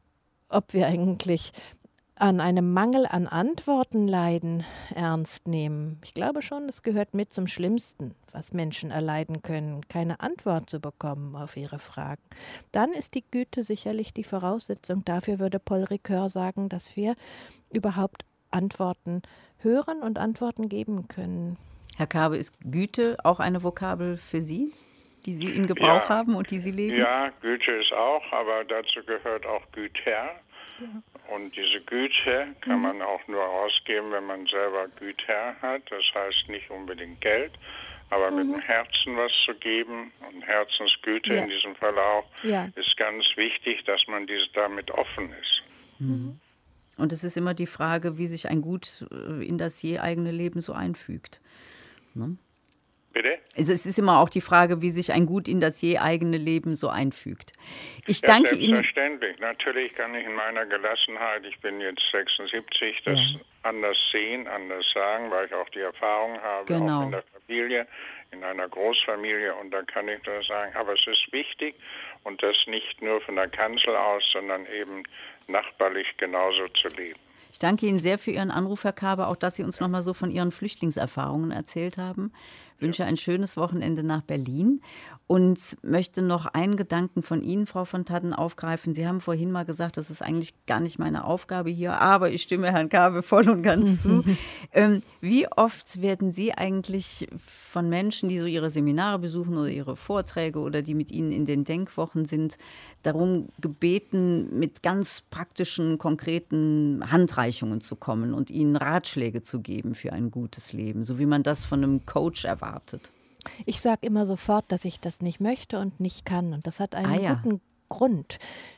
ob wir eigentlich an einem Mangel an Antworten leiden, ernst nehmen. Ich glaube schon, das gehört mit zum Schlimmsten, was Menschen erleiden können, keine Antwort zu bekommen auf ihre Fragen. Dann ist die Güte sicherlich die Voraussetzung. Dafür würde Paul Ricoeur sagen, dass wir überhaupt Antworten hören und Antworten geben können. Herr Kaabe, ist Güte auch eine Vokabel für Sie, die Sie in Gebrauch ja. haben und die Sie leben? Ja, Güte ist auch, aber dazu gehört auch Güter. Ja. Und diese Güte kann mhm. man auch nur ausgeben, wenn man selber Güter hat. Das heißt nicht unbedingt Geld, aber mhm. mit dem Herzen was zu geben und Herzensgüte ja. in diesem Fall auch, ja. ist ganz wichtig, dass man dieses damit offen ist. Mhm. Und es ist immer die Frage, wie sich ein Gut in das je eigene Leben so einfügt. Ne? Bitte? Also es ist immer auch die Frage, wie sich ein Gut in das je eigene Leben so einfügt. Ich ja, danke Ihnen. Selbstverständlich. Natürlich kann ich in meiner Gelassenheit, ich bin jetzt sechsundsiebzig, das ja. anders sehen, anders sagen, weil ich auch die Erfahrung habe, genau. auch in der Familie, in einer Großfamilie. Und da kann ich nur sagen, aber es ist wichtig und das nicht nur von der Kanzel aus, sondern eben nachbarlich genauso zu leben. Ich danke Ihnen sehr für Ihren Anruf, Herr Kabe, auch dass Sie uns noch mal so von Ihren Flüchtlingserfahrungen erzählt haben. Ich wünsche ein schönes Wochenende nach Berlin und möchte noch einen Gedanken von Ihnen, Frau von Thadden, aufgreifen. Sie haben vorhin mal gesagt, das ist eigentlich gar nicht meine Aufgabe hier, aber ich stimme Herrn Kabe voll und ganz zu. Ähm, wie oft werden Sie eigentlich von Menschen, die so Ihre Seminare besuchen oder Ihre Vorträge oder die mit Ihnen in den Denkwochen sind, darum gebeten, mit ganz praktischen, konkreten Handreichungen zu kommen und Ihnen Ratschläge zu geben für ein gutes Leben, so wie man das von einem Coach erwartet? Ich sage immer sofort, dass ich das nicht möchte und nicht kann. Und das hat einen ah, ja. guten Grund.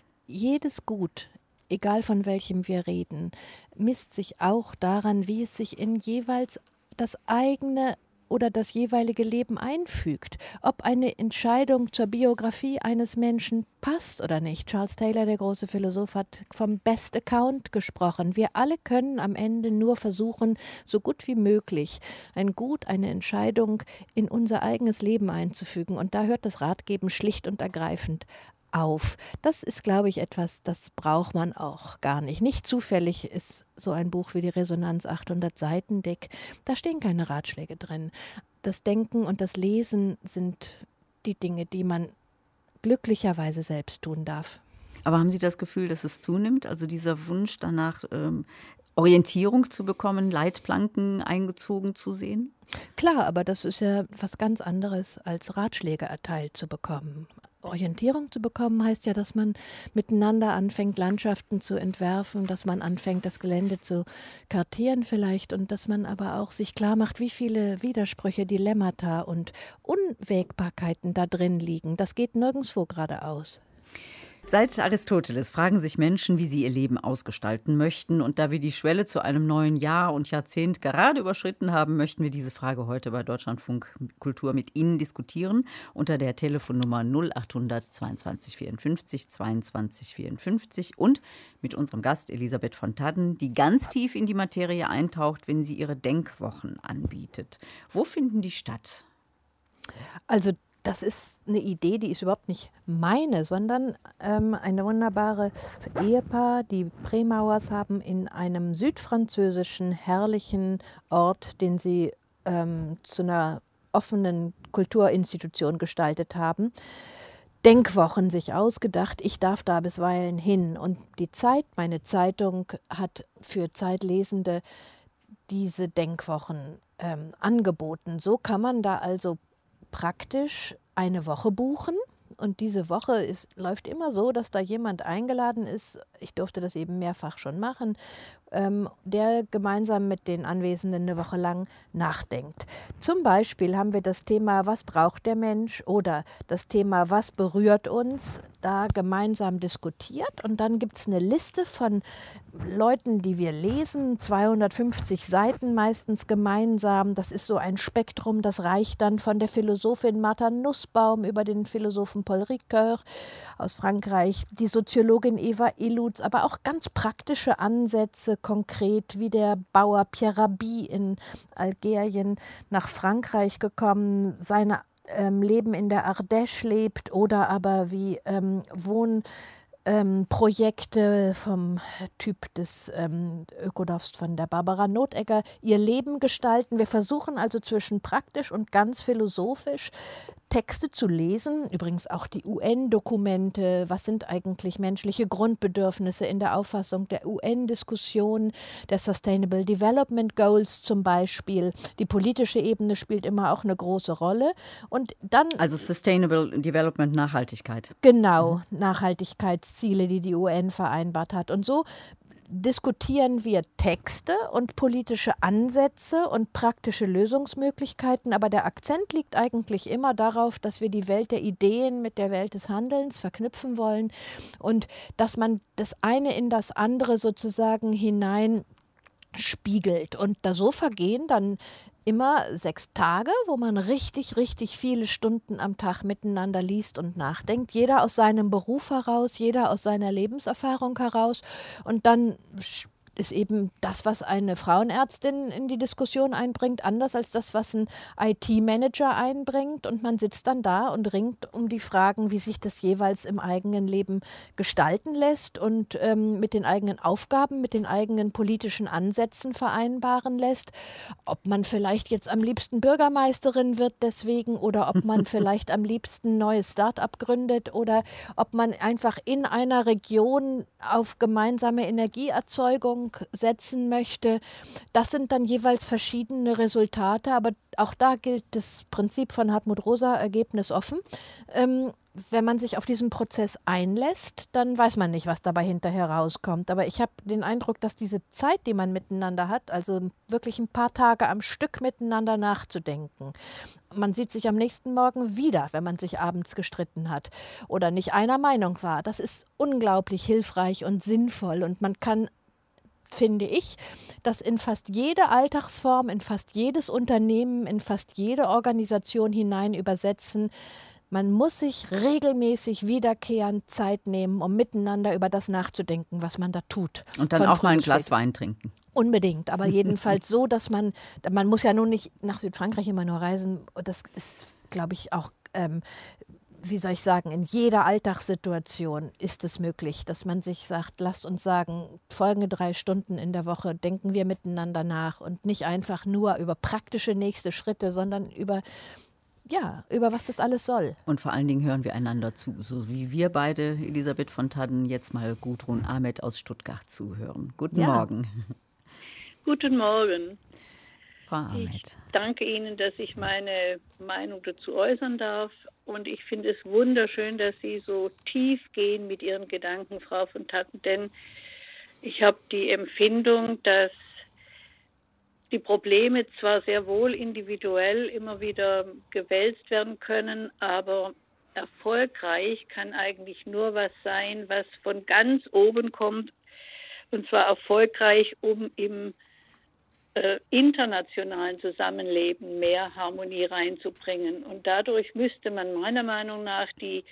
Jedes Gut, egal von welchem wir reden, misst sich auch daran, wie es sich in jeweils das eigene oder das jeweilige Leben einfügt. Ob eine Entscheidung zur Biografie eines Menschen passt oder nicht. Charles Taylor, der große Philosoph, hat vom Best Account gesprochen. Wir alle können am Ende nur versuchen, so gut wie möglich ein Gut, eine Entscheidung in unser eigenes Leben einzufügen. Und da hört das Ratgeben schlicht und ergreifend auf. Das ist, glaube ich, etwas, das braucht man auch gar nicht. Nicht zufällig ist so ein Buch wie die Resonanz achthundert Seiten dick. Da stehen keine Ratschläge drin. Das Denken und das Lesen sind die Dinge, die man glücklicherweise selbst tun darf. Aber haben Sie das Gefühl, dass es zunimmt? Also dieser Wunsch danach, ähm, Orientierung zu bekommen, Leitplanken eingezogen zu sehen? Klar, aber das ist ja was ganz anderes, als Ratschläge erteilt zu bekommen. Orientierung zu bekommen heißt ja, dass man miteinander anfängt, Landschaften zu entwerfen, dass man anfängt, das Gelände zu kartieren vielleicht und dass man aber auch sich klar macht, wie viele Widersprüche, Dilemmata und Unwägbarkeiten da drin liegen. Das geht nirgendwo geradeaus. Seit Aristoteles fragen sich Menschen, wie sie ihr Leben ausgestalten möchten. Und da wir die Schwelle zu einem neuen Jahr und Jahrzehnt gerade überschritten haben, möchten wir diese Frage heute bei Deutschlandfunk Kultur mit Ihnen diskutieren. Unter der Telefonnummer null achthundert zweiundzwanzig vierundfünfzig zweiundzwanzig vierundfünfzig und mit unserem Gast Elisabeth von Thadden, die ganz tief in die Materie eintaucht, wenn sie ihre Denkwochen anbietet. Wo finden die statt? Also das ist eine Idee, die ist überhaupt nicht meine, sondern ähm, eine wunderbare Ehepaar, die Premauers haben in einem südfranzösischen herrlichen Ort, den sie ähm, zu einer offenen Kulturinstitution gestaltet haben, Denkwochen sich ausgedacht. Ich darf da bisweilen hin. Und die Zeit, meine Zeitung, hat für Zeitlesende diese Denkwochen ähm, angeboten. So kann man da also praktisch eine Woche buchen und diese Woche ist, läuft immer so, dass da jemand eingeladen ist, ich durfte das eben mehrfach schon machen, ähm, der gemeinsam mit den Anwesenden eine Woche lang nachdenkt. Zum Beispiel haben wir das Thema, was braucht der Mensch oder das Thema, was berührt uns, da gemeinsam diskutiert und dann gibt es eine Liste von Leuten, die wir lesen, zweihundertfünfzig Seiten meistens gemeinsam. Das ist so ein Spektrum, das reicht dann von der Philosophin Martha Nussbaum über den Philosophen Paul Ricoeur aus Frankreich, die Soziologin Eva Illuz, aber auch ganz praktische Ansätze, konkret wie der Bauer Pierre Rabhi in Algerien nach Frankreich gekommen, seine ähm, Leben in der Ardèche lebt oder aber wie ähm, Wohn Ähm, Projekte vom Typ des ähm, Ökodorfs von der Barbara Notegger ihr Leben gestalten. Wir versuchen also zwischen praktisch und ganz philosophisch Texte zu lesen, übrigens auch die U N-Dokumente, was sind eigentlich menschliche Grundbedürfnisse in der Auffassung der U N-Diskussion, der Sustainable Development Goals zum Beispiel. Die politische Ebene spielt immer auch eine große Rolle. Und dann, also Sustainable Development, Nachhaltigkeit. Genau, Nachhaltigkeitsziele, die die U N vereinbart hat. Und so diskutieren wir Texte und politische Ansätze und praktische Lösungsmöglichkeiten, aber der Akzent liegt eigentlich immer darauf, dass wir die Welt der Ideen mit der Welt des Handelns verknüpfen wollen und dass man das eine in das andere sozusagen hinein spiegelt. Und da so vergehen dann immer sechs Tage, wo man richtig, richtig viele Stunden am Tag miteinander liest und nachdenkt. Jeder aus seinem Beruf heraus, jeder aus seiner Lebenserfahrung heraus. Und dann ist eben das, was eine Frauenärztin in die Diskussion einbringt, anders als das, was ein I T-Manager einbringt. Und man sitzt dann da und ringt um die Fragen, wie sich das jeweils im eigenen Leben gestalten lässt und ähm, mit den eigenen Aufgaben, mit den eigenen politischen Ansätzen vereinbaren lässt. Ob man vielleicht jetzt am liebsten Bürgermeisterin wird deswegen oder ob man vielleicht am liebsten ein neues Start-up gründet oder ob man einfach in einer Region auf gemeinsame Energieerzeugung setzen möchte. Das sind dann jeweils verschiedene Resultate, aber auch da gilt das Prinzip von Hartmut Rosa, Ergebnis offen. Ähm, wenn man sich auf diesen Prozess einlässt, dann weiß man nicht, was dabei hinterher rauskommt. Aber ich habe den Eindruck, dass diese Zeit, die man miteinander hat, also wirklich ein paar Tage am Stück miteinander nachzudenken. Man sieht sich am nächsten Morgen wieder, wenn man sich abends gestritten hat oder nicht einer Meinung war. Das ist unglaublich hilfreich und sinnvoll und man kann, finde ich, das in fast jede Alltagsform, in fast jedes Unternehmen, in fast jede Organisation hinein übersetzen. Man muss sich regelmäßig wiederkehrend Zeit nehmen, um miteinander über das nachzudenken, was man da tut. Und dann auch mal ein Glas Wein trinken. Unbedingt, aber jedenfalls so, dass man, man muss ja nun nicht nach Südfrankreich immer nur reisen. Das ist, glaube ich, auch ähm, wie soll ich sagen, in jeder Alltagssituation ist es möglich, dass man sich sagt, lasst uns sagen, folgende drei Stunden in der Woche denken wir miteinander nach und nicht einfach nur über praktische nächste Schritte, sondern über, ja, über was das alles soll. Und vor allen Dingen hören wir einander zu, so wie wir beide, Elisabeth von Thadden, jetzt mal Gudrun Ahmed aus Stuttgart zuhören. Guten ja. Morgen. Guten Morgen. Frau Ahmed. Ich danke Ihnen, dass ich meine Meinung dazu äußern darf. Und ich finde es wunderschön, dass Sie so tief gehen mit Ihren Gedanken, Frau von Thadden. Denn ich habe die Empfindung, dass die Probleme zwar sehr wohl individuell immer wieder gewälzt werden können, aber erfolgreich kann eigentlich nur was sein, was von ganz oben kommt. Und zwar erfolgreich, um im Äh, internationalen Zusammenleben mehr Harmonie reinzubringen. Und dadurch müsste man meiner Meinung nach die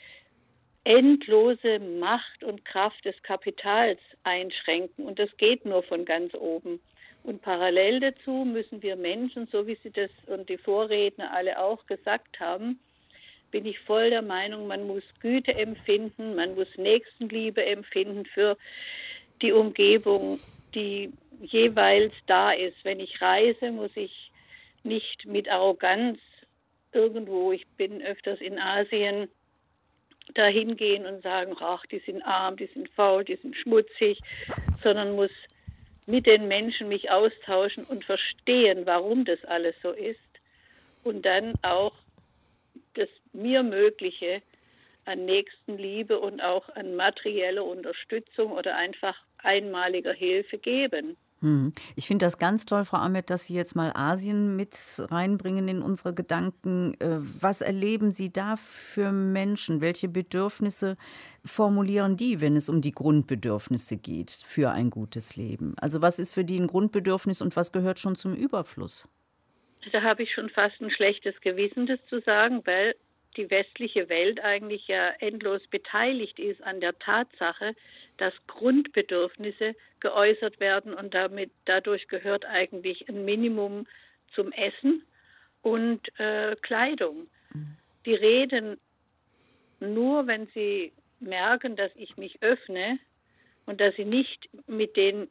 endlose Macht und Kraft des Kapitals einschränken. Und das geht nur von ganz oben. Und parallel dazu müssen wir Menschen, so wie Sie das und die Vorredner alle auch gesagt haben, bin ich voll der Meinung, man muss Güte empfinden, man muss Nächstenliebe empfinden für die Umgebung, die jeweils da ist. Wenn ich reise, muss ich nicht mit Arroganz irgendwo, ich bin öfters in Asien, dahin gehen und sagen, ach, die sind arm, die sind faul, die sind schmutzig, sondern muss mit den Menschen mich austauschen und verstehen, warum das alles so ist und dann auch das mir Mögliche an Nächstenliebe und auch an materieller Unterstützung oder einfach einmaliger Hilfe geben. Ich finde das ganz toll, Frau Ahmed, dass Sie jetzt mal Asien mit reinbringen in unsere Gedanken. Was erleben Sie da für Menschen? Welche Bedürfnisse formulieren die, wenn es um die Grundbedürfnisse geht für ein gutes Leben? Also was ist für die ein Grundbedürfnis und was gehört schon zum Überfluss? Da habe ich schon fast ein schlechtes Gewissen, das zu sagen, weil die westliche Welt eigentlich ja endlos beteiligt ist an der Tatsache, dass Grundbedürfnisse geäußert werden und damit dadurch gehört eigentlich ein Minimum zum Essen und äh, Kleidung. Mhm. Die reden nur, wenn sie merken, dass ich mich öffne und dass sie nicht mit den,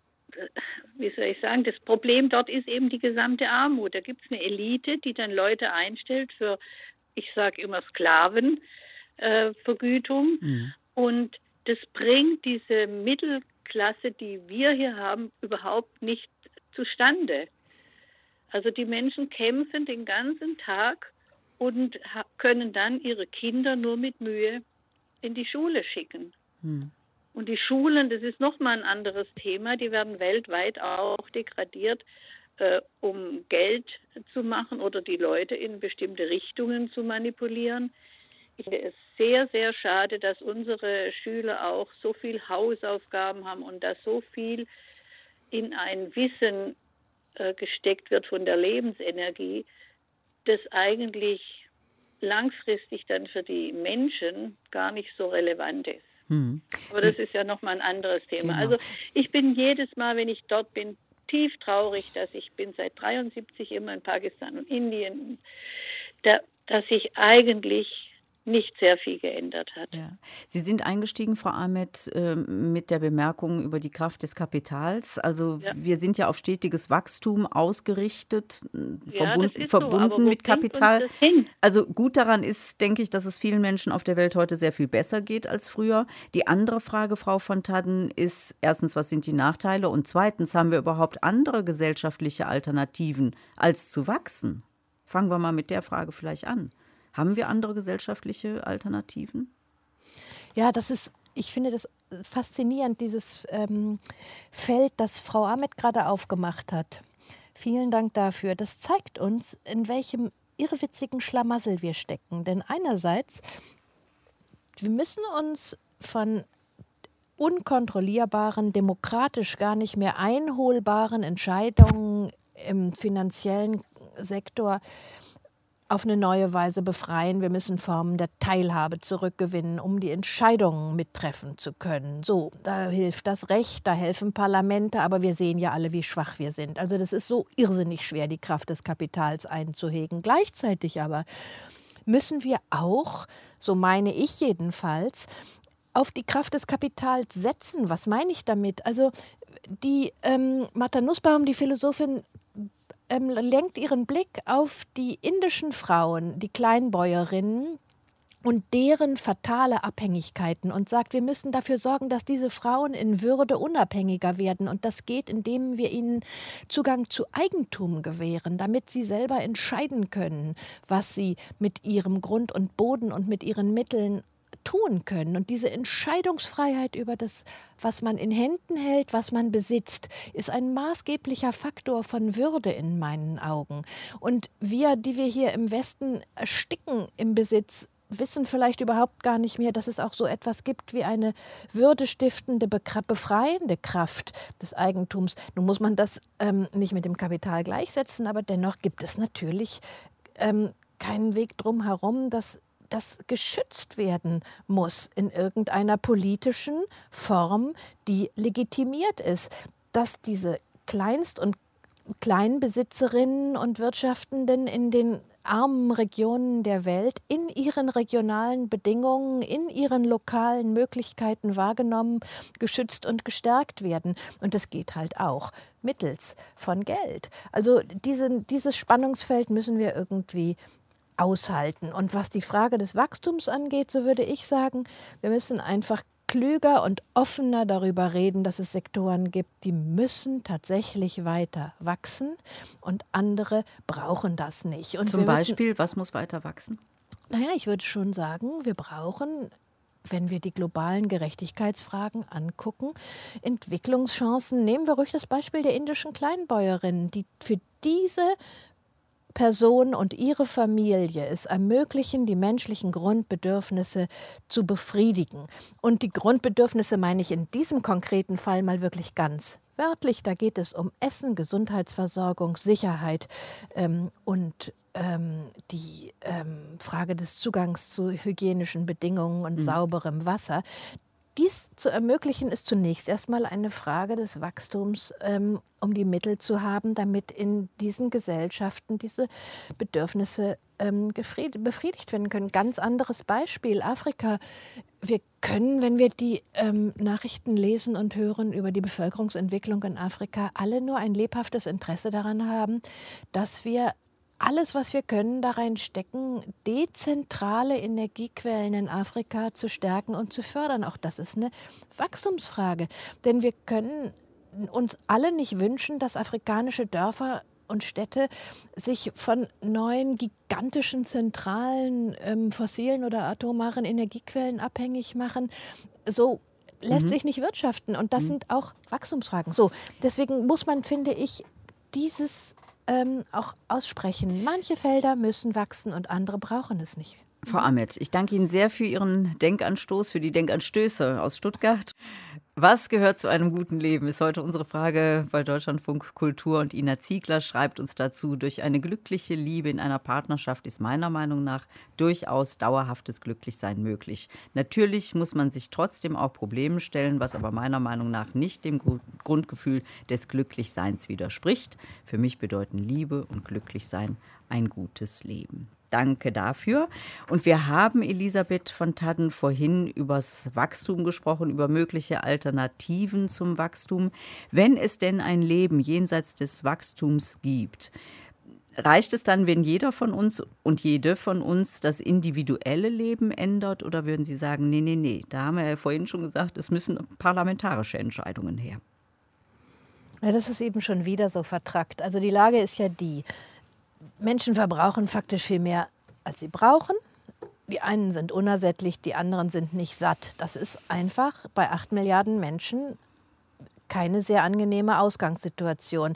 wie soll ich sagen, das Problem dort ist eben die gesamte Armut. Da gibt es eine Elite, die dann Leute einstellt für, ich sage immer Sklavenvergütung. Äh, mhm. Und das bringt diese Mittelklasse, die wir hier haben, überhaupt nicht zustande. Also die Menschen kämpfen den ganzen Tag und können dann ihre Kinder nur mit Mühe in die Schule schicken. Hm. Und die Schulen, das ist nochmal ein anderes Thema, die werden weltweit auch degradiert, äh, um Geld zu machen oder die Leute in bestimmte Richtungen zu manipulieren. Ich finde es sehr, sehr schade, dass unsere Schüler auch so viel Hausaufgaben haben und dass so viel in ein Wissen äh, gesteckt wird von der Lebensenergie, das eigentlich langfristig dann für die Menschen gar nicht so relevant ist. Hm. Aber das ist ja nochmal ein anderes Thema. Genau. Also ich bin jedes Mal, wenn ich dort bin, tief traurig, dass ich bin seit dreiundsiebzig immer in Pakistan und Indien, da, dass ich eigentlich nicht sehr viel geändert hat. Ja. Sie sind eingestiegen, Frau Ahmed, äh, mit der Bemerkung über die Kraft des Kapitals. Also ja. wir sind ja auf stetiges Wachstum ausgerichtet, ja, verbunden, verbunden so, mit Kapital. Also gut daran ist, denke ich, dass es vielen Menschen auf der Welt heute sehr viel besser geht als früher. Die andere Frage, Frau von Thadden, ist erstens, was sind die Nachteile? Und zweitens, haben wir überhaupt andere gesellschaftliche Alternativen, als zu wachsen? Fangen wir mal mit der Frage vielleicht an. Haben wir andere gesellschaftliche Alternativen? Ja, das ist, ich finde das faszinierend, dieses ähm, Feld, das Frau Ahmed gerade aufgemacht hat. Vielen Dank dafür. Das zeigt uns, in welchem irrwitzigen Schlamassel wir stecken. Denn einerseits, wir müssen uns von unkontrollierbaren, demokratisch gar nicht mehr einholbaren Entscheidungen im finanziellen Sektor auf eine neue Weise befreien. Wir müssen Formen der Teilhabe zurückgewinnen, um die Entscheidungen mittreffen zu können. So, da hilft das Recht, da helfen Parlamente, aber wir sehen ja alle, wie schwach wir sind. Also das ist so irrsinnig schwer, die Kraft des Kapitals einzuhegen. Gleichzeitig aber müssen wir auch, so meine ich jedenfalls, auf die Kraft des Kapitals setzen. Was meine ich damit? Also die ähm, Martha Nussbaum, die Philosophin, Ähm, lenkt ihren Blick auf die indischen Frauen, die Kleinbäuerinnen und deren fatale Abhängigkeiten und sagt, wir müssen dafür sorgen, dass diese Frauen in Würde unabhängiger werden. Und das geht, indem wir ihnen Zugang zu Eigentum gewähren, damit sie selber entscheiden können, was sie mit ihrem Grund und Boden und mit ihren Mitteln tun können. Und diese Entscheidungsfreiheit über das, was man in Händen hält, was man besitzt, ist ein maßgeblicher Faktor von Würde in meinen Augen. Und wir, die wir hier im Westen ersticken im Besitz, wissen vielleicht überhaupt gar nicht mehr, dass es auch so etwas gibt wie eine würdestiftende, befreiende Kraft des Eigentums. Nun muss man das ähm, nicht mit dem Kapital gleichsetzen, aber dennoch gibt es natürlich ähm, keinen Weg drum herum, dass das geschützt werden muss in irgendeiner politischen Form, die legitimiert ist, dass diese Kleinst- und Kleinbesitzerinnen und Wirtschaftenden in den armen Regionen der Welt in ihren regionalen Bedingungen, in ihren lokalen Möglichkeiten wahrgenommen, geschützt und gestärkt werden. Und das geht halt auch mittels von Geld. Also diese, dieses Spannungsfeld müssen wir irgendwie aushalten. Und was die Frage des Wachstums angeht, so würde ich sagen, wir müssen einfach klüger und offener darüber reden, dass es Sektoren gibt, die müssen tatsächlich weiter wachsen und andere brauchen das nicht. Und Zum wir Beispiel, müssen, was muss weiter wachsen? Naja, ich würde schon sagen, wir brauchen, wenn wir die globalen Gerechtigkeitsfragen angucken, Entwicklungschancen. Nehmen wir ruhig das Beispiel der indischen Kleinbäuerinnen, die für diese Person und ihre Familie es ermöglichen, die menschlichen Grundbedürfnisse zu befriedigen. Und die Grundbedürfnisse meine ich in diesem konkreten Fall mal wirklich ganz wörtlich. Da geht es um Essen, Gesundheitsversorgung, Sicherheit ähm, und ähm, die ähm, Frage des Zugangs zu hygienischen Bedingungen und mhm. sauberem Wasser. Dies zu ermöglichen, ist zunächst erstmal eine Frage des Wachstums, ähm, um die Mittel zu haben, damit in diesen Gesellschaften diese Bedürfnisse ähm, befriedigt werden können. Ganz anderes Beispiel, Afrika. Wir können, wenn wir die ähm, Nachrichten lesen und hören über die Bevölkerungsentwicklung in Afrika, alle nur ein lebhaftes Interesse daran haben, dass wir alles, was wir können, da reinstecken, dezentrale Energiequellen in Afrika zu stärken und zu fördern. Auch das ist eine Wachstumsfrage. Denn wir können uns alle nicht wünschen, dass afrikanische Dörfer und Städte sich von neuen gigantischen zentralen ähm, fossilen oder atomaren Energiequellen abhängig machen. So lässt Mhm. sich nicht wirtschaften. Und das sind auch Wachstumsfragen. So, deswegen muss man, finde ich, dieses ähm, auch aussprechen. Manche Felder müssen wachsen und andere brauchen es nicht. Frau Ahmed, ich danke Ihnen sehr für Ihren Denkanstoß, für die Denkanstöße aus Stuttgart. Was gehört zu einem guten Leben, ist heute unsere Frage bei Deutschlandfunk Kultur. Und Ina Ziegler schreibt uns dazu: Durch eine glückliche Liebe in einer Partnerschaft ist meiner Meinung nach durchaus dauerhaftes Glücklichsein möglich. Natürlich muss man sich trotzdem auch Problemen stellen, was aber meiner Meinung nach nicht dem Gru- Grundgefühl des Glücklichseins widerspricht. Für mich bedeuten Liebe und Glücklichsein ein gutes Leben. Danke dafür. Und wir haben, Elisabeth von Tadden, vorhin übers Wachstum gesprochen, über mögliche Alternativen zum Wachstum. Wenn es denn ein Leben jenseits des Wachstums gibt, reicht es dann, wenn jeder von uns und jede von uns das individuelle Leben ändert? Oder würden Sie sagen, nee, nee, nee, da haben wir ja vorhin schon gesagt, es müssen parlamentarische Entscheidungen her? Ja, das ist eben schon wieder so vertrackt. Also die Lage ist ja die: Menschen verbrauchen faktisch viel mehr, als sie brauchen. Die einen sind unersättlich, die anderen sind nicht satt. Das ist einfach bei acht Milliarden Menschen keine sehr angenehme Ausgangssituation.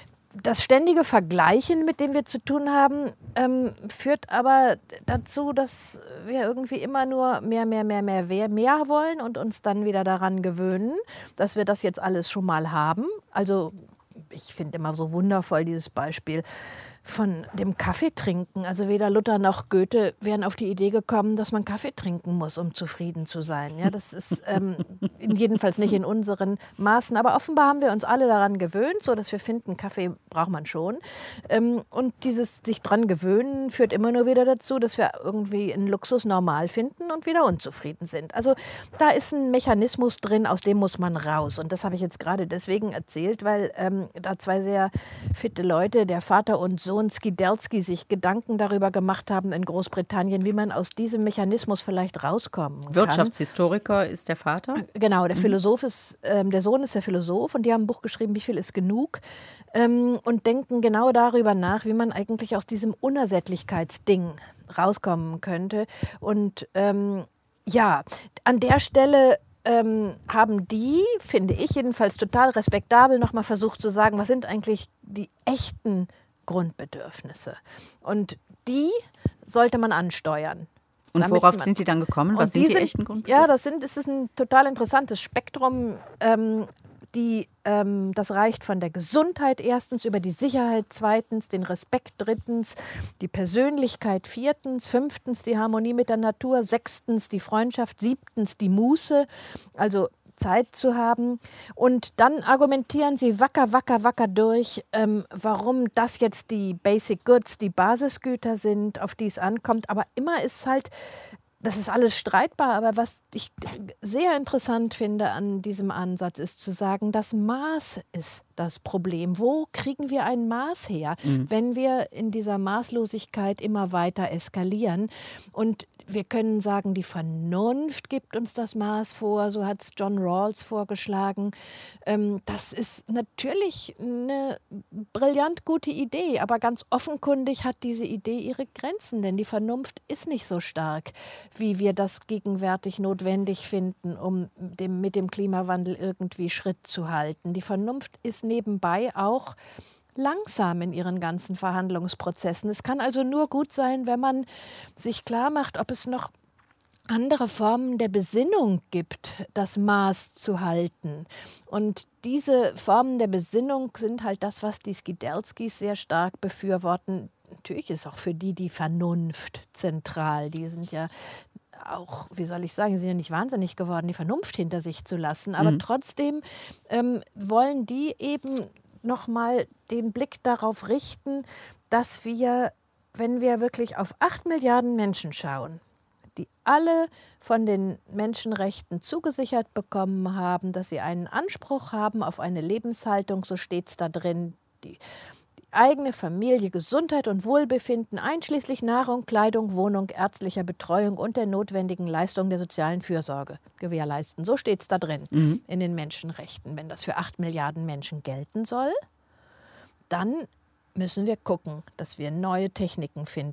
Das ständige Vergleichen, mit dem wir zu tun haben, ähm, führt aber dazu, dass wir irgendwie immer nur mehr, mehr, mehr, mehr, mehr, mehr wollen und uns dann wieder daran gewöhnen, dass wir das jetzt alles schon mal haben. Also ich finde immer so wundervoll dieses Beispiel von dem Kaffee trinken. Also weder Luther noch Goethe wären auf die Idee gekommen, dass man Kaffee trinken muss, um zufrieden zu sein. Ja, das ist ähm, jedenfalls nicht in unseren Maßen. Aber offenbar haben wir uns alle daran gewöhnt, so dass wir finden, Kaffee braucht man schon. Ähm, und dieses sich dran gewöhnen führt immer nur wieder dazu, dass wir irgendwie einen Luxus normal finden und wieder unzufrieden sind. Also da ist ein Mechanismus drin, aus dem muss man raus. Und das habe ich jetzt gerade deswegen erzählt, weil ähm, da zwei sehr fitte Leute, der Vater und Sohn Skidelski, sich Gedanken darüber gemacht haben in Großbritannien, wie man aus diesem Mechanismus vielleicht rauskommen kann. Wirtschaftshistoriker ist der Vater? Genau, der Philosoph ist, ähm, der Sohn ist der Philosoph und die haben ein Buch geschrieben, Wie viel ist genug? Ähm, und denken genau darüber nach, wie man eigentlich aus diesem Unersättlichkeitsding rauskommen könnte. Und ähm, ja, an der Stelle ähm, haben die, finde ich jedenfalls total respektabel, nochmal versucht zu sagen, was sind eigentlich die echten Grundbedürfnisse. Und die sollte man ansteuern. Und Damit worauf man, sind die dann gekommen? Was und sind die, sind, echten Grundbedürfnisse? Ja, das, sind, das ist ein total interessantes Spektrum. Ähm, die, ähm, das reicht von der Gesundheit erstens, über die Sicherheit zweitens, den Respekt drittens, die Persönlichkeit viertens, fünftens die Harmonie mit der Natur, sechstens die Freundschaft, siebtens die Muße, also Zeit zu haben. Und dann argumentieren sie wacker, wacker, wacker durch, ähm, warum das jetzt die Basic Goods, die Basisgüter sind, auf die es ankommt. Aber immer ist halt, das ist alles streitbar, aber was ich sehr interessant finde an diesem Ansatz ist zu sagen, das Maß ist das Problem. Wo kriegen wir ein Maß her, mhm. wenn wir in dieser Maßlosigkeit immer weiter eskalieren? Und wir können sagen, die Vernunft gibt uns das Maß vor, so hat es John Rawls vorgeschlagen. Ähm, das ist natürlich eine brillant gute Idee, aber ganz offenkundig hat diese Idee ihre Grenzen, denn die Vernunft ist nicht so stark, wie wir das gegenwärtig notwendig finden, um dem, mit dem Klimawandel irgendwie Schritt zu halten. Die Vernunft ist nebenbei auch langsam in ihren ganzen Verhandlungsprozessen. Es kann also nur gut sein, wenn man sich klar macht, ob es noch andere Formen der Besinnung gibt, das Maß zu halten. Und diese Formen der Besinnung sind halt das, was die Skidelskis sehr stark befürworten. Natürlich ist auch für die die Vernunft zentral. Die sind ja auch, wie soll ich sagen, sie sind ja nicht wahnsinnig geworden, die Vernunft hinter sich zu lassen. Aber mhm. trotzdem ähm, wollen die eben nochmal den Blick darauf richten, dass wir, wenn wir wirklich auf acht Milliarden Menschen schauen, die alle von den Menschenrechten zugesichert bekommen haben, dass sie einen Anspruch haben auf eine Lebenshaltung, so steht es da drin, die eigene Familie, Gesundheit und Wohlbefinden, einschließlich Nahrung, Kleidung, Wohnung, ärztlicher Betreuung und der notwendigen Leistung der sozialen Fürsorge gewährleisten. So steht es da drin mhm. in den Menschenrechten. Wenn das für acht Milliarden Menschen gelten soll, dann müssen wir gucken, dass wir neue Techniken finden,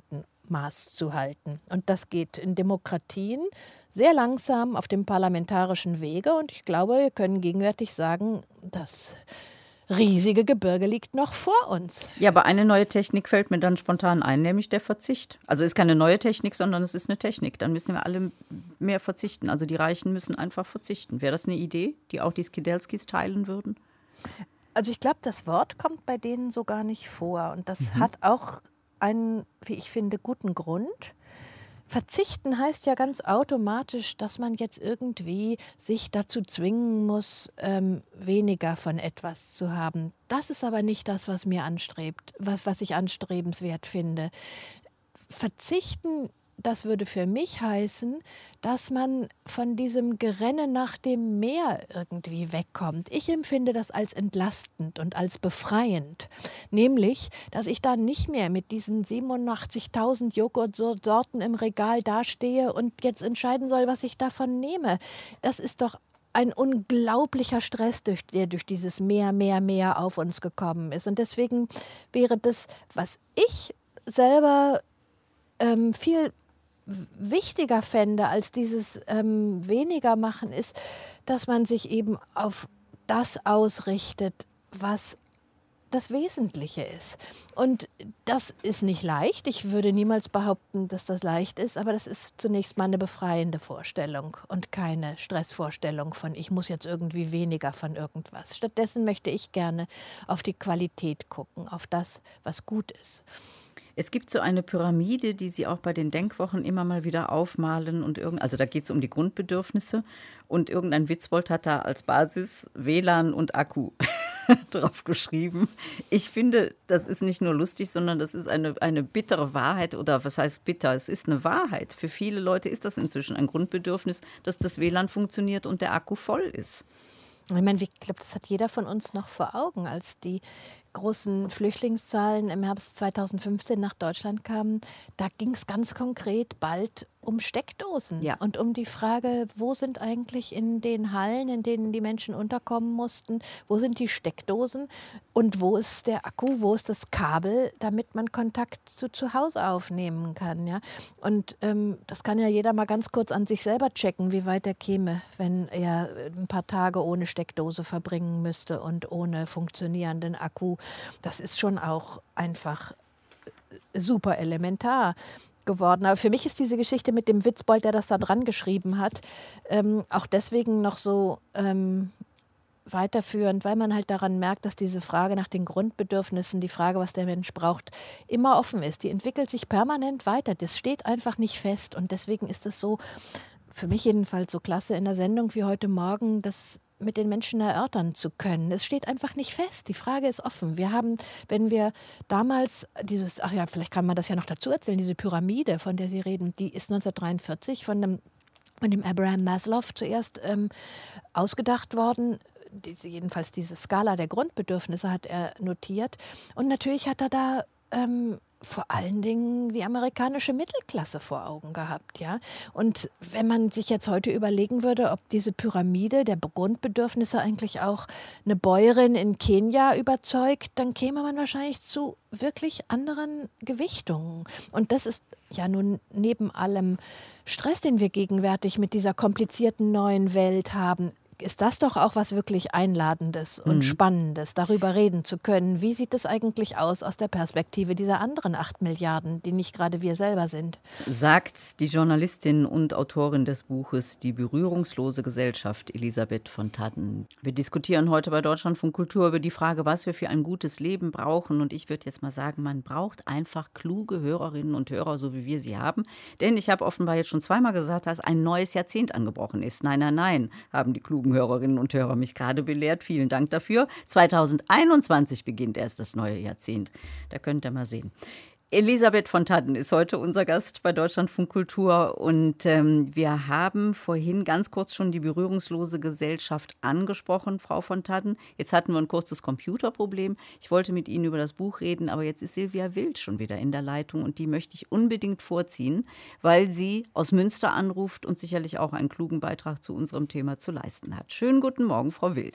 Maß zu halten. Und das geht in Demokratien sehr langsam auf dem parlamentarischen Wege. Und ich glaube, wir können gegenwärtig sagen, das riesige Gebirge liegt noch vor uns. Ja, aber eine neue Technik fällt mir dann spontan ein, nämlich der Verzicht. Also es ist keine neue Technik, sondern es ist eine Technik. Dann müssen wir alle mehr verzichten. Also die Reichen müssen einfach verzichten. Wäre das eine Idee, die auch die Skidelskis teilen würden? Also ich glaube, das Wort kommt bei denen so gar nicht vor. Und das Mhm. hat auch einen, wie ich finde, guten Grund. Verzichten heißt ja ganz automatisch, dass man jetzt irgendwie sich dazu zwingen muss, ähm, weniger von etwas zu haben. Das ist aber nicht das, was mir anstrebt, was, was ich anstrebenswert finde. Verzichten, das würde für mich heißen, dass man von diesem Gerenne nach dem Meer irgendwie wegkommt. Ich empfinde das als entlastend und als befreiend. Nämlich, dass ich da nicht mehr mit diesen siebenundachtzigtausend Joghurtsorten im Regal dastehe und jetzt entscheiden soll, was ich davon nehme. Das ist doch ein unglaublicher Stress, durch, der durch dieses Mehr, Mehr, Mehr auf uns gekommen ist. Und deswegen wäre das, was ich selber ähm, viel wichtiger fände als dieses ähm, weniger machen, ist, dass man sich eben auf das ausrichtet, was das Wesentliche ist. Und das ist nicht leicht. Ich würde niemals behaupten, dass das leicht ist, aber das ist zunächst mal eine befreiende Vorstellung und keine Stressvorstellung von, ich muss jetzt irgendwie weniger von irgendwas. Stattdessen möchte ich gerne auf die Qualität gucken, auf das, was gut ist. Es gibt so eine Pyramide, die Sie auch bei den Denkwochen immer mal wieder aufmalen. Und irgend, also da geht es um die Grundbedürfnisse. Und irgendein Witzbold hat da als Basis W L A N und Akku drauf geschrieben. Ich finde, das ist nicht nur lustig, sondern das ist eine, eine bittere Wahrheit. Oder was heißt bitter? Es ist eine Wahrheit. Für viele Leute ist das inzwischen ein Grundbedürfnis, dass das W L A N funktioniert und der Akku voll ist. Ich meine, ich glaube, das hat jeder von uns noch vor Augen, als die großen Flüchtlingszahlen im Herbst zweitausendfünfzehn nach Deutschland kamen. Da ging es ganz konkret bald um Steckdosen Ja. und um die Frage, wo sind eigentlich in den Hallen, in denen die Menschen unterkommen mussten, wo sind die Steckdosen und wo ist der Akku, wo ist das Kabel, damit man Kontakt zu zu Hause aufnehmen kann. Ja? Und ähm, das kann ja jeder mal ganz kurz an sich selber checken, wie weit er käme, wenn er ein paar Tage ohne Steckdose verbringen müsste und ohne funktionierenden Akku. Das ist schon auch einfach super elementar geworden. Aber für mich ist diese Geschichte mit dem Witzbold, der das da dran geschrieben hat, ähm, auch deswegen noch so ähm, weiterführend, weil man halt daran merkt, dass diese Frage nach den Grundbedürfnissen, die Frage, was der Mensch braucht, immer offen ist. Die entwickelt sich permanent weiter. Das steht einfach nicht fest. Und deswegen ist es so, für mich jedenfalls so klasse in der Sendung wie heute Morgen, das mit den Menschen erörtern zu können. Es steht einfach nicht fest. Die Frage ist offen. Wir haben, wenn wir damals dieses, ach ja, vielleicht kann man das ja noch dazu erzählen, diese Pyramide, von der Sie reden, die ist neunzehnhundertdreiundvierzig von dem, von dem Abraham Maslow zuerst ähm, ausgedacht worden. Die, jedenfalls diese Skala der Grundbedürfnisse hat er notiert. Und natürlich hat er da ähm, vor allen Dingen die amerikanische Mittelklasse vor Augen gehabt, ja. Und wenn man sich jetzt heute überlegen würde, ob diese Pyramide der Grundbedürfnisse eigentlich auch eine Bäuerin in Kenia überzeugt, dann käme man wahrscheinlich zu wirklich anderen Gewichtungen. Und das ist ja nun neben allem Stress, den wir gegenwärtig mit dieser komplizierten neuen Welt haben, ist das doch auch was wirklich Einladendes und Mhm. Spannendes, darüber reden zu können. Wie sieht es eigentlich aus aus der Perspektive dieser anderen acht Milliarden, die nicht gerade wir selber sind? Sagt die Journalistin und Autorin des Buches Die berührungslose Gesellschaft, Elisabeth von Thadden. Wir diskutieren heute bei Deutschlandfunk Kultur über die Frage, was wir für ein gutes Leben brauchen. Und ich würde jetzt mal sagen, man braucht einfach kluge Hörerinnen und Hörer, so wie wir sie haben. Denn ich habe offenbar jetzt schon zweimal gesagt, dass ein neues Jahrzehnt angebrochen ist. Nein, nein, nein, haben die klugen Hörerinnen und Hörer mich gerade belehrt. Vielen Dank dafür. zweitausendeinundzwanzig beginnt erst das neue Jahrzehnt. Da könnt ihr mal sehen. Elisabeth von Thadden ist heute unser Gast bei Deutschlandfunk Kultur und ähm, wir haben vorhin ganz kurz schon die berührungslose Gesellschaft angesprochen, Frau von Thadden. Jetzt hatten wir ein kurzes Computerproblem. Ich wollte mit Ihnen über das Buch reden, aber jetzt ist Silvia Wild schon wieder in der Leitung und die möchte ich unbedingt vorziehen, weil sie aus Münster anruft und sicherlich auch einen klugen Beitrag zu unserem Thema zu leisten hat. Schönen guten Morgen, Frau Wild.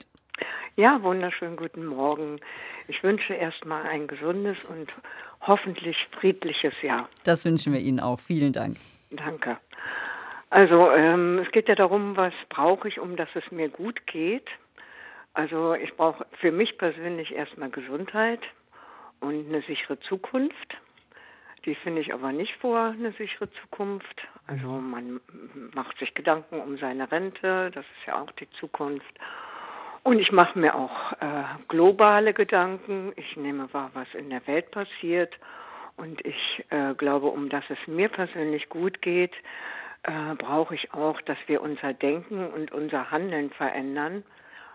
Ja, wunderschönen guten Morgen. Ich wünsche erstmal ein gesundes und hoffentlich friedliches Jahr. Das wünschen wir Ihnen auch. Vielen Dank. Danke. Also ähm, es geht ja darum, was brauche ich, um dass es mir gut geht. Also ich brauche für mich persönlich erstmal Gesundheit und eine sichere Zukunft. Die finde ich aber nicht vor, eine sichere Zukunft. Also man macht sich Gedanken um seine Rente, das ist ja auch die Zukunft. Und ich mache mir auch äh, globale Gedanken. Ich nehme wahr, was in der Welt passiert. Und ich äh, glaube, um dass es mir persönlich gut geht, äh, brauche ich auch, dass wir unser Denken und unser Handeln verändern,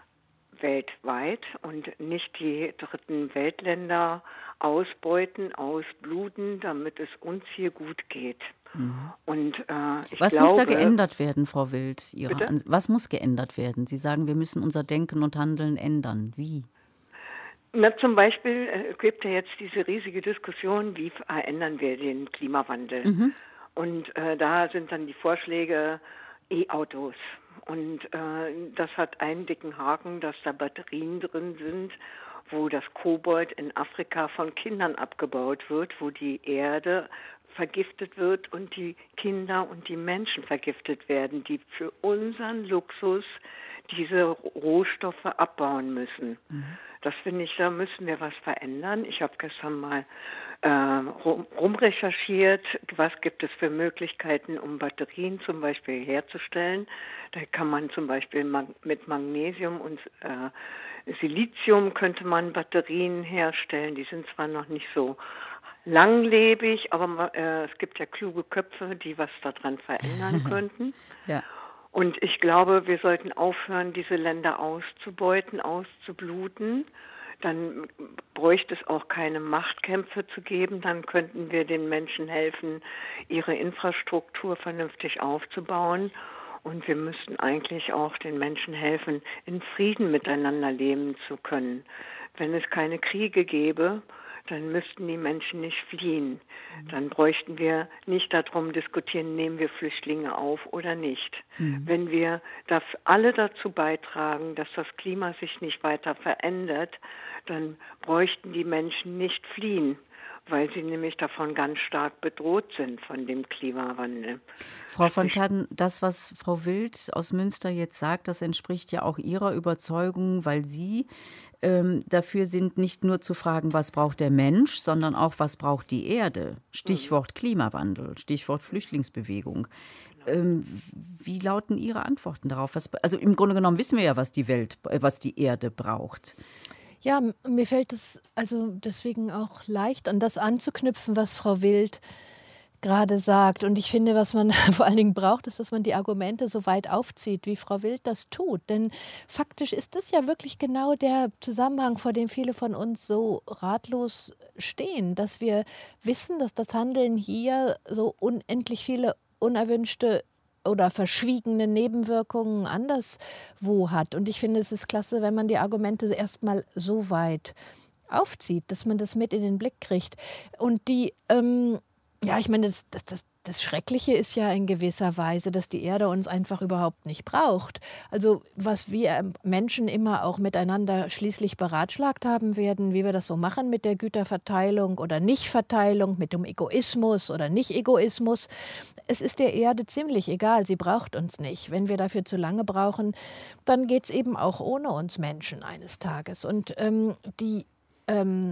weltweit, und nicht die dritten Weltländer ausbeuten, ausbluten, damit es uns hier gut geht. Mhm. Und äh, ich Was glaube, muss da geändert werden, Frau Wild? Ihrer Bitte? Ans- Was muss geändert werden? Sie sagen, wir müssen unser Denken und Handeln ändern. Wie? Na, zum Beispiel äh, gibt ja jetzt diese riesige Diskussion, wie verändern wir den Klimawandel? Mhm. Und äh, da sind dann die Vorschläge E-Autos. Und äh, das hat einen dicken Haken, dass da Batterien drin sind, wo das Kobold in Afrika von Kindern abgebaut wird, wo die Erde vergiftet wird und die Kinder und die Menschen vergiftet werden, die für unseren Luxus diese Rohstoffe abbauen müssen. Mhm. Das finde ich, da müssen wir was verändern. Ich habe gestern mal äh, rum, rumrecherchiert, was gibt es für Möglichkeiten, um Batterien zum Beispiel herzustellen. Da kann man zum Beispiel mag- mit Magnesium und äh, Silizium könnte man Batterien herstellen. Die sind zwar noch nicht so langlebig, aber äh, es gibt ja kluge Köpfe, die was daran verändern könnten. Ja. Und ich glaube, wir sollten aufhören, diese Länder auszubeuten, auszubluten. Dann bräuchte es auch keine Machtkämpfe zu geben. Dann könnten wir den Menschen helfen, ihre Infrastruktur vernünftig aufzubauen. Und wir müssten eigentlich auch den Menschen helfen, in Frieden miteinander leben zu können. Wenn es keine Kriege gäbe, dann müssten die Menschen nicht fliehen. Dann bräuchten wir nicht darum diskutieren, nehmen wir Flüchtlinge auf oder nicht. Mhm. Wenn wir das alle dazu beitragen, dass das Klima sich nicht weiter verändert, dann bräuchten die Menschen nicht fliehen, weil sie nämlich davon ganz stark bedroht sind, von dem Klimawandel. Frau von Tadden, das, was Frau Wild aus Münster jetzt sagt, das entspricht ja auch Ihrer Überzeugung, weil Sie ähm, dafür sind, nicht nur zu fragen, was braucht der Mensch, sondern auch, was braucht die Erde. Stichwort Klimawandel, Stichwort Flüchtlingsbewegung. Ähm, wie lauten Ihre Antworten darauf? Was, also im Grunde genommen wissen wir ja, was die Welt, was die Erde braucht. Ja, mir fällt es also deswegen auch leicht, an das anzuknüpfen, was Frau Wild gerade sagt. Und ich finde, was man vor allen Dingen braucht, ist, dass man die Argumente so weit aufzieht, wie Frau Wild das tut. Denn faktisch ist das ja wirklich genau der Zusammenhang, vor dem viele von uns so ratlos stehen. Dass wir wissen, dass das Handeln hier so unendlich viele unerwünschte oder verschwiegene Nebenwirkungen anderswo hat. Und ich finde, es ist klasse, wenn man die Argumente erstmal so weit aufzieht, dass man das mit in den Blick kriegt. Und die, ähm, ja, ich meine, das, das, das, das Schreckliche ist ja in gewisser Weise, dass die Erde uns einfach überhaupt nicht braucht. Also was wir Menschen immer auch miteinander schließlich beratschlagt haben werden, wie wir das so machen mit der Güterverteilung oder Nichtverteilung, mit dem Egoismus oder Nicht-Egoismus. Es ist der Erde ziemlich egal, sie braucht uns nicht. Wenn wir dafür zu lange brauchen, dann geht es eben auch ohne uns Menschen eines Tages. Und ähm, die... Ähm,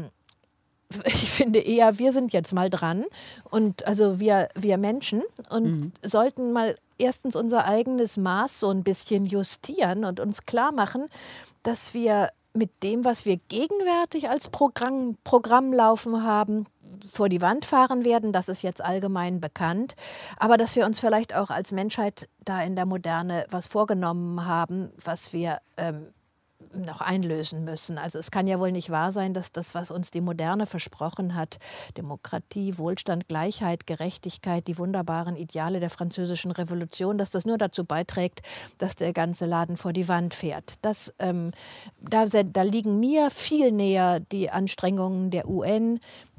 Ich finde eher, wir sind jetzt mal dran und also wir, wir Menschen und mhm. sollten mal erstens unser eigenes Maß so ein bisschen justieren und uns klar machen, dass wir mit dem, was wir gegenwärtig als Programm, Programm laufen haben, vor die Wand fahren werden. Das ist jetzt allgemein bekannt. Aber dass wir uns vielleicht auch als Menschheit da in der Moderne was vorgenommen haben, was wir ähm, noch einlösen müssen. Also es kann ja wohl nicht wahr sein, dass das, was uns die Moderne versprochen hat, Demokratie, Wohlstand, Gleichheit, Gerechtigkeit, die wunderbaren Ideale der Französischen Revolution, dass das nur dazu beiträgt, dass der ganze Laden vor die Wand fährt. Das, ähm, da, da liegen mir viel näher die Anstrengungen der U N,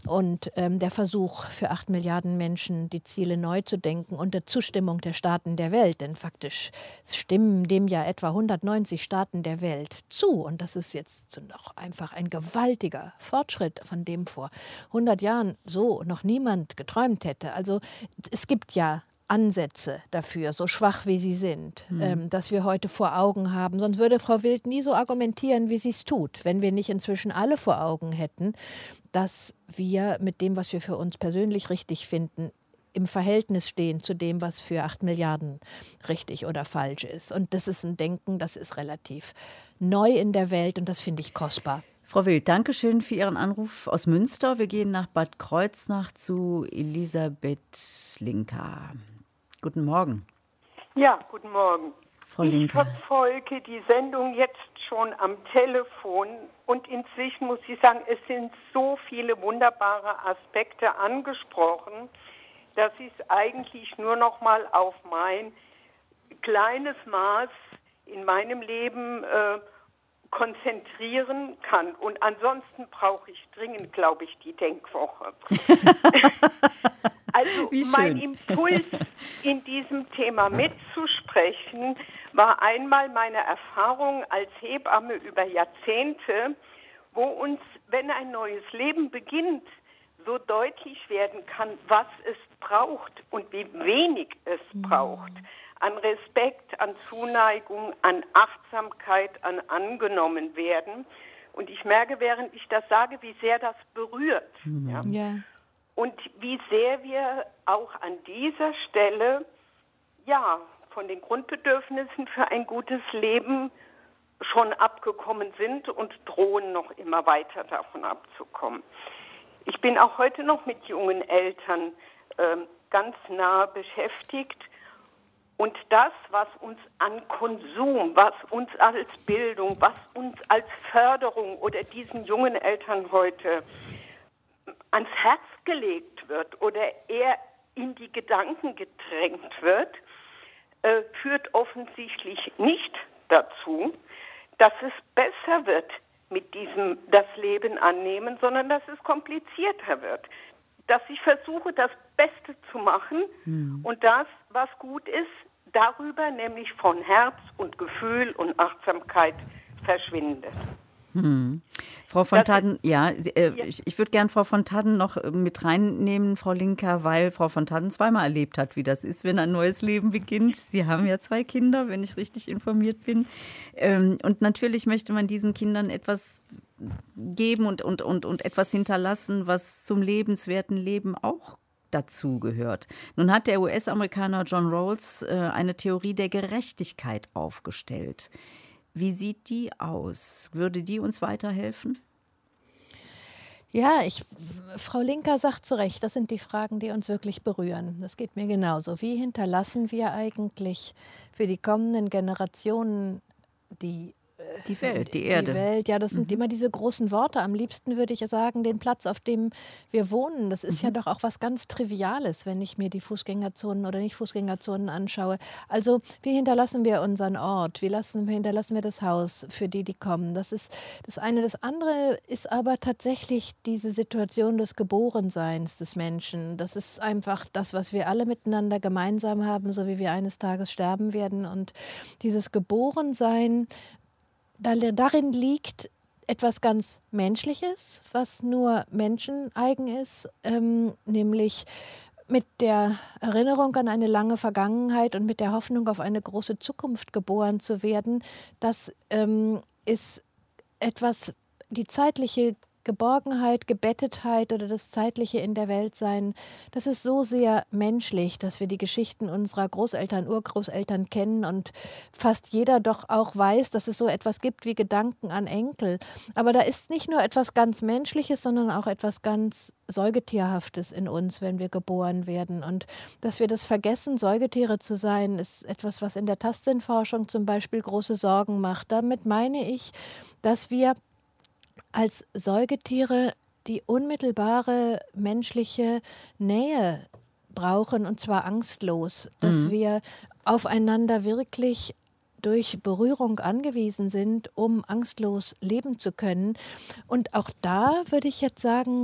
und ähm, der Versuch für acht Milliarden Menschen, die Ziele neu zu denken unter Zustimmung der Staaten der Welt, denn faktisch stimmen dem ja etwa hundertneunzig Staaten der Welt zu und das ist jetzt noch einfach ein gewaltiger Fortschritt, von dem vor hundert Jahren so noch niemand geträumt hätte. Also es gibt ja Ansätze dafür, so schwach wie sie sind, mhm. ähm, dass wir heute vor Augen haben. Sonst würde Frau Wild nie so argumentieren, wie sie es tut, wenn wir nicht inzwischen alle vor Augen hätten, dass wir mit dem, was wir für uns persönlich richtig finden, im Verhältnis stehen zu dem, was für acht Milliarden richtig oder falsch ist. Und das ist ein Denken, das ist relativ neu in der Welt und das finde ich kostbar. Frau Wild, danke schön für Ihren Anruf aus Münster. Wir gehen nach Bad Kreuznach zu Elisabeth Linka. Guten Morgen. Ja, guten Morgen. Frau ich Linka. verfolge die Sendung jetzt schon am Telefon und inzwischen muss ich sagen, es sind so viele wunderbare Aspekte angesprochen, dass ich es eigentlich nur noch mal auf mein kleines Maß in meinem Leben äh, konzentrieren kann. Und ansonsten brauche ich dringend, glaube ich, die Denkwoche. Also mein Impuls in diesem Thema mitzusprechen war einmal meine Erfahrung als Hebamme über Jahrzehnte, wo uns, wenn ein neues Leben beginnt, so deutlich werden kann, was es braucht und wie wenig es braucht. An Respekt, an Zuneigung, an Achtsamkeit, an angenommen werden. Und ich merke, während ich das sage, wie sehr das berührt. Mhm. Ja. Ja. Und wie sehr wir auch an dieser Stelle ja von den Grundbedürfnissen für ein gutes Leben schon abgekommen sind und drohen noch immer weiter davon abzukommen. Ich bin auch heute noch mit jungen Eltern äh, ganz nah beschäftigt. Und das, was uns an Konsum, was uns als Bildung, was uns als Förderung oder diesen jungen Eltern heute ans Herz gelegt wird oder eher in die Gedanken gedrängt wird, äh, führt offensichtlich nicht dazu, dass es besser wird mit diesem das Leben annehmen, sondern dass es komplizierter wird. Dass ich versuche, das Beste zu machen mhm. und das, was gut ist, darüber nämlich von Herz und Gefühl und Achtsamkeit verschwindet. Hm. Frau von Taden, ja, äh, ja, ich, ich würde gern Frau von Taden noch mit reinnehmen, Frau Linka, weil Frau von Taden zweimal erlebt hat, wie das ist, wenn ein neues Leben beginnt. Sie haben ja zwei Kinder, wenn ich richtig informiert bin. Ähm, und natürlich möchte man diesen Kindern etwas geben und, und, und, und etwas hinterlassen, was zum lebenswerten Leben auch dazu gehört. Nun hat der U S-Amerikaner John Rawls äh, eine Theorie der Gerechtigkeit aufgestellt. Wie sieht die aus? Würde die uns weiterhelfen? Ja, ich, Frau Linka sagt zu Recht, das sind die Fragen, die uns wirklich berühren. Das geht mir genauso. Wie hinterlassen wir eigentlich für die kommenden Generationen die Die Welt, die Erde. Die Welt, ja, das sind mhm. immer diese großen Worte. Am liebsten würde ich sagen, den Platz, auf dem wir wohnen. Das ist mhm. ja doch auch was ganz Triviales, wenn ich mir die Fußgängerzonen oder nicht Fußgängerzonen anschaue. Also, wie hinterlassen wir unseren Ort? Wie lassen, wie hinterlassen wir das Haus für die, die kommen? Das ist das eine. Das andere ist aber tatsächlich diese Situation des Geborenseins des Menschen. Das ist einfach das, was wir alle miteinander gemeinsam haben, so wie wir eines Tages sterben werden. Und dieses Geborensein, darin liegt etwas ganz Menschliches, was nur Menschen eigen ist, ähm, nämlich mit der Erinnerung an eine lange Vergangenheit und mit der Hoffnung auf eine große Zukunft geboren zu werden. Das ähm, ist etwas, die zeitliche Geborgenheit, Gebettetheit oder das Zeitliche in der Welt sein, das ist so sehr menschlich, dass wir die Geschichten unserer Großeltern, Urgroßeltern kennen und fast jeder doch auch weiß, dass es so etwas gibt wie Gedanken an Enkel. Aber da ist nicht nur etwas ganz Menschliches, sondern auch etwas ganz Säugetierhaftes in uns, wenn wir geboren werden. Und dass wir das vergessen, Säugetiere zu sein, ist etwas, was in der Tastsinnforschung zum Beispiel große Sorgen macht. Damit meine ich, dass wir als Säugetiere die unmittelbare menschliche Nähe brauchen, und zwar angstlos, dass mhm. wir aufeinander wirklich durch Berührung angewiesen sind, um angstlos leben zu können. Und auch da würde ich jetzt sagen,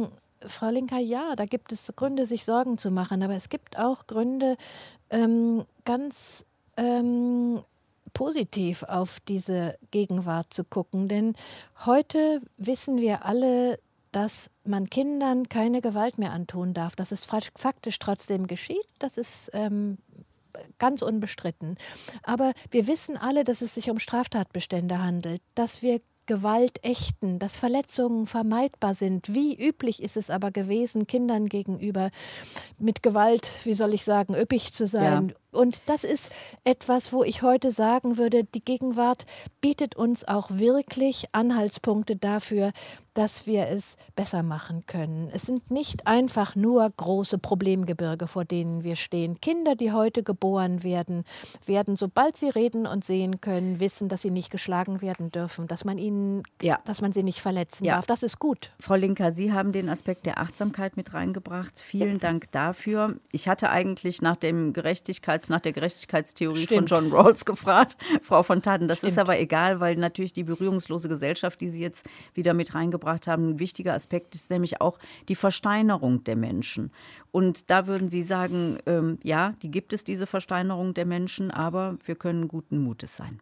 Frau Linker, ja, da gibt es Gründe, sich Sorgen zu machen, aber es gibt auch Gründe, ähm, ganz ähm, positiv auf diese Gegenwart zu gucken. Denn heute wissen wir alle, dass man Kindern keine Gewalt mehr antun darf. Dass es faktisch trotzdem geschieht, das ist ähm, ganz unbestritten. Aber wir wissen alle, dass es sich um Straftatbestände handelt, dass wir Gewalt ächten, dass Verletzungen vermeidbar sind. Wie üblich ist es aber gewesen, Kindern gegenüber mit Gewalt, wie soll ich sagen, üppig zu sein. Ja. Und das ist etwas, wo ich heute sagen würde, die Gegenwart bietet uns auch wirklich Anhaltspunkte dafür, dass wir es besser machen können. Es sind nicht einfach nur große Problemgebirge, vor denen wir stehen. Kinder, die heute geboren werden, werden, sobald sie reden und sehen können, wissen, dass sie nicht geschlagen werden dürfen, dass man ihnen, ja. dass man sie nicht verletzen ja. darf. Das ist gut. Frau Linker, Sie haben den Aspekt der Achtsamkeit mit reingebracht. Vielen Dank dafür. Ich hatte eigentlich nach dem Gerechtigkeits, nach der Gerechtigkeitstheorie Stimmt. von John Rawls gefragt, Frau von Taden. Das Stimmt. ist aber egal, weil natürlich die berührungslose Gesellschaft, die Sie jetzt wieder mit reingebracht haben, ein wichtiger Aspekt ist nämlich auch die Versteinerung der Menschen. Und da würden Sie sagen, ähm, ja, die gibt es, diese Versteinerung der Menschen, aber wir können guten Mutes sein.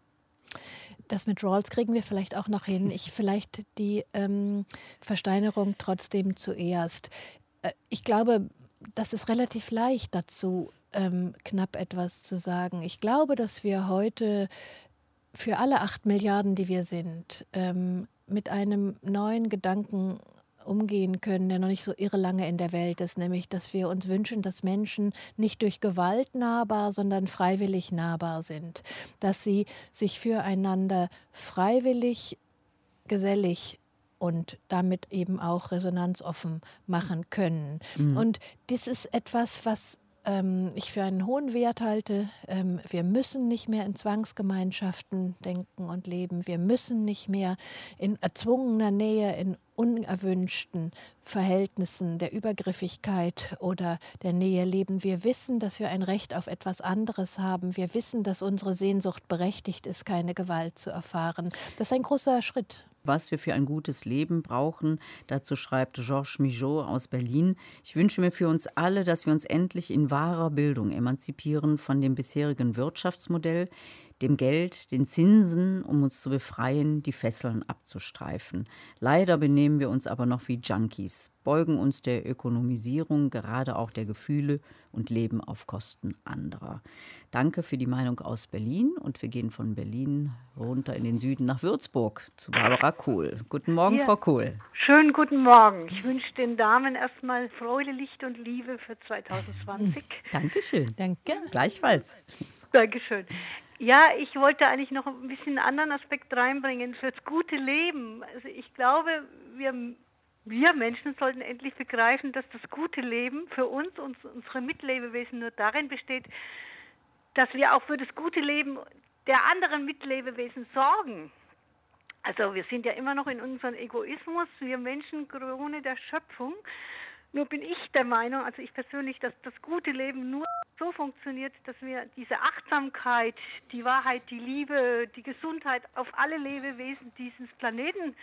Das mit Rawls kriegen wir vielleicht auch noch hin. Ich vielleicht die ähm, Versteinerung trotzdem zuerst. Äh, ich glaube, das ist relativ leicht dazu, ähm, knapp etwas zu sagen. Ich glaube, dass wir heute für alle acht Milliarden, die wir sind, ähm, mit einem neuen Gedanken umgehen können, der noch nicht so irre lange in der Welt ist, nämlich, dass wir uns wünschen, dass Menschen nicht durch Gewalt nahbar, sondern freiwillig nahbar sind, dass sie sich füreinander freiwillig, gesellig und damit eben auch resonanzoffen machen können. Mhm. Und das ist etwas, was ähm, ich für einen hohen Wert halte. Ähm, wir müssen nicht mehr in Zwangsgemeinschaften denken und leben. Wir müssen nicht mehr in erzwungener Nähe, in unerwünschten Verhältnissen der Übergriffigkeit oder der Nähe leben. Wir wissen, dass wir ein Recht auf etwas anderes haben. Wir wissen, dass unsere Sehnsucht berechtigt ist, keine Gewalt zu erfahren. Das ist ein großer Schritt. Was wir für ein gutes Leben brauchen, dazu schreibt Georges Migeot aus Berlin. Ich wünsche mir für uns alle, dass wir uns endlich in wahrer Bildung emanzipieren von dem bisherigen Wirtschaftsmodell, dem Geld, den Zinsen, um uns zu befreien, die Fesseln abzustreifen. Leider benehmen wir uns aber noch wie Junkies, beugen uns der Ökonomisierung, gerade auch der Gefühle und leben auf Kosten anderer. Danke für die Meinung aus Berlin und wir gehen von Berlin runter in den Süden nach Würzburg zu Barbara Kohl. Guten Morgen, ja. Frau Kohl. Schönen guten Morgen. Ich wünsche den Damen erstmal Freude, Licht und Liebe für zwanzig zwanzig. Dankeschön. Danke. Gleichfalls. Dankeschön. Ja, ich wollte eigentlich noch ein bisschen einen anderen Aspekt reinbringen fürs gute Leben. Also ich glaube, wir, wir Menschen sollten endlich begreifen, dass das gute Leben für uns und unsere Mitlebewesen nur darin besteht, dass wir auch für das gute Leben der anderen Mitlebewesen sorgen. Also wir sind ja immer noch in unserem Egoismus, wir Menschen, Krone der Schöpfung. Nur bin ich der Meinung, also ich persönlich, dass das gute Leben nur so funktioniert, dass wir diese Achtsamkeit, die Wahrheit, die Liebe, die Gesundheit auf alle Lebewesen dieses Planeten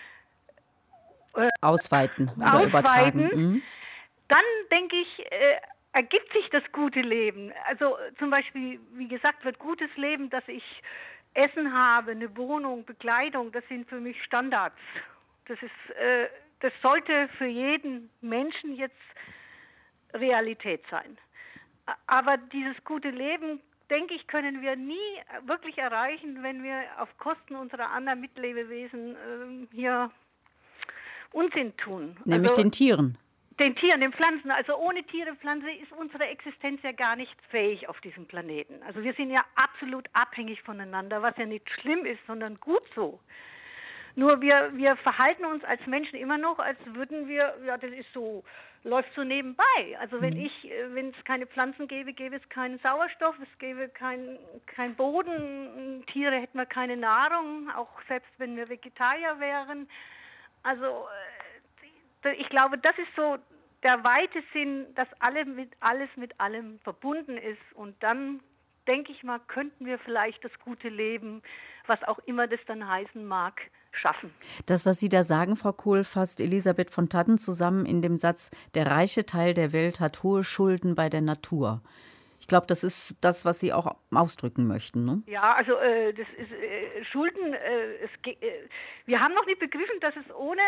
äh, ausweiten oder ausweiten, übertragen. Mhm. Dann denke ich, äh, ergibt sich das gute Leben. Also zum Beispiel, wie gesagt, wird gutes Leben, dass ich Essen habe, eine Wohnung, Bekleidung, das sind für mich Standards. Das ist äh, Das sollte für jeden Menschen jetzt Realität sein. Aber dieses gute Leben, denke ich, können wir nie wirklich erreichen, wenn wir auf Kosten unserer anderen Mitlebewesen äh, hier Unsinn tun. Nämlich also, den Tieren. Den Tieren, den Pflanzen. Also ohne Tiere, Pflanze ist unsere Existenz ja gar nicht fähig auf diesem Planeten. Also wir sind ja absolut abhängig voneinander, was ja nicht schlimm ist, sondern gut so. Nur wir, wir verhalten uns als Menschen immer noch, als würden wir, ja, das ist so, läuft so nebenbei. Also wenn ich, wenn es keine Pflanzen gäbe, gäbe es keinen Sauerstoff, es gäbe keinen kein Boden, Tiere hätten wir keine Nahrung, auch selbst wenn wir Vegetarier wären. Also ich glaube, das ist so der weite Sinn, dass alle mit, alles mit allem verbunden ist. Und dann, denke ich mal, könnten wir vielleicht das gute Leben, was auch immer das dann heißen mag, schaffen. Das, was Sie da sagen, Frau Kohl, fasst Elisabeth von Thadden zusammen in dem Satz, der reiche Teil der Welt hat hohe Schulden bei der Natur. Ich glaube, das ist das, was Sie auch ausdrücken möchten, ne? Ja, also äh, das ist äh, Schulden, äh, es ge- äh, wir haben noch nicht begriffen, dass es ohne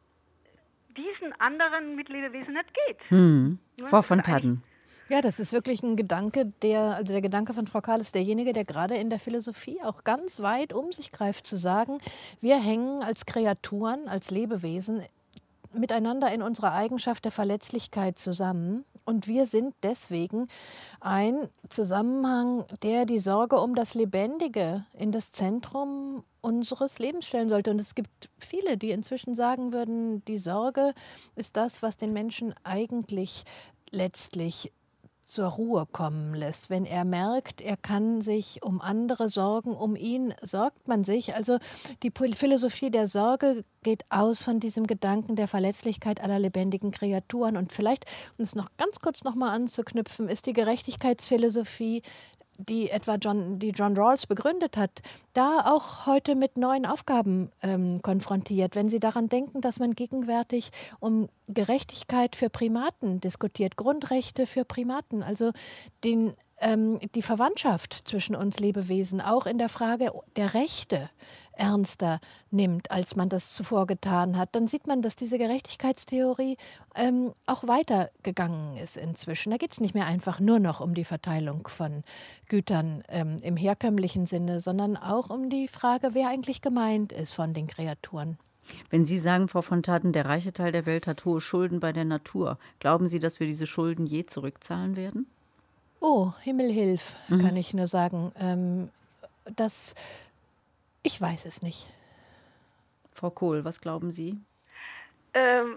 diesen anderen Mitlebewesen nicht geht. Hm. Ja, Frau von Thadden. Ja, das ist wirklich ein Gedanke, der, also der Gedanke von Frau Kahl ist derjenige, der gerade in der Philosophie auch ganz weit um sich greift, zu sagen, wir hängen als Kreaturen, als Lebewesen miteinander in unserer Eigenschaft der Verletzlichkeit zusammen. Und wir sind deswegen ein Zusammenhang, der die Sorge um das Lebendige in das Zentrum unseres Lebens stellen sollte. Und es gibt viele, die inzwischen sagen würden, die Sorge ist das, was den Menschen eigentlich letztlich zur Ruhe kommen lässt. Wenn er merkt, er kann sich um andere sorgen, um ihn sorgt man sich. Also die Philosophie der Sorge geht aus von diesem Gedanken der Verletzlichkeit aller lebendigen Kreaturen. Und vielleicht, um es noch ganz kurz noch mal anzuknüpfen, ist die Gerechtigkeitsphilosophie, die etwa John, die John Rawls begründet hat, da auch heute mit neuen Aufgaben ähm, konfrontiert. Wenn Sie daran denken, dass man gegenwärtig um Gerechtigkeit für Primaten diskutiert, Grundrechte für Primaten, also den, ähm, die Verwandtschaft zwischen uns Lebewesen auch in der Frage der Rechte ernster nimmt, als man das zuvor getan hat, dann sieht man, dass diese Gerechtigkeitstheorie ähm, auch weitergegangen ist inzwischen. Da geht es nicht mehr einfach nur noch um die Verteilung von Gütern ähm, im herkömmlichen Sinne, sondern auch um die Frage, wer eigentlich gemeint ist von den Kreaturen. Wenn Sie sagen, Frau von Thadden, der reiche Teil der Welt hat hohe Schulden bei der Natur, glauben Sie, dass wir diese Schulden je zurückzahlen werden? Oh, Himmel hilf, Mhm. kann ich nur sagen. Ähm, das, ich weiß es nicht. Frau Kohl, was glauben Sie? Ähm,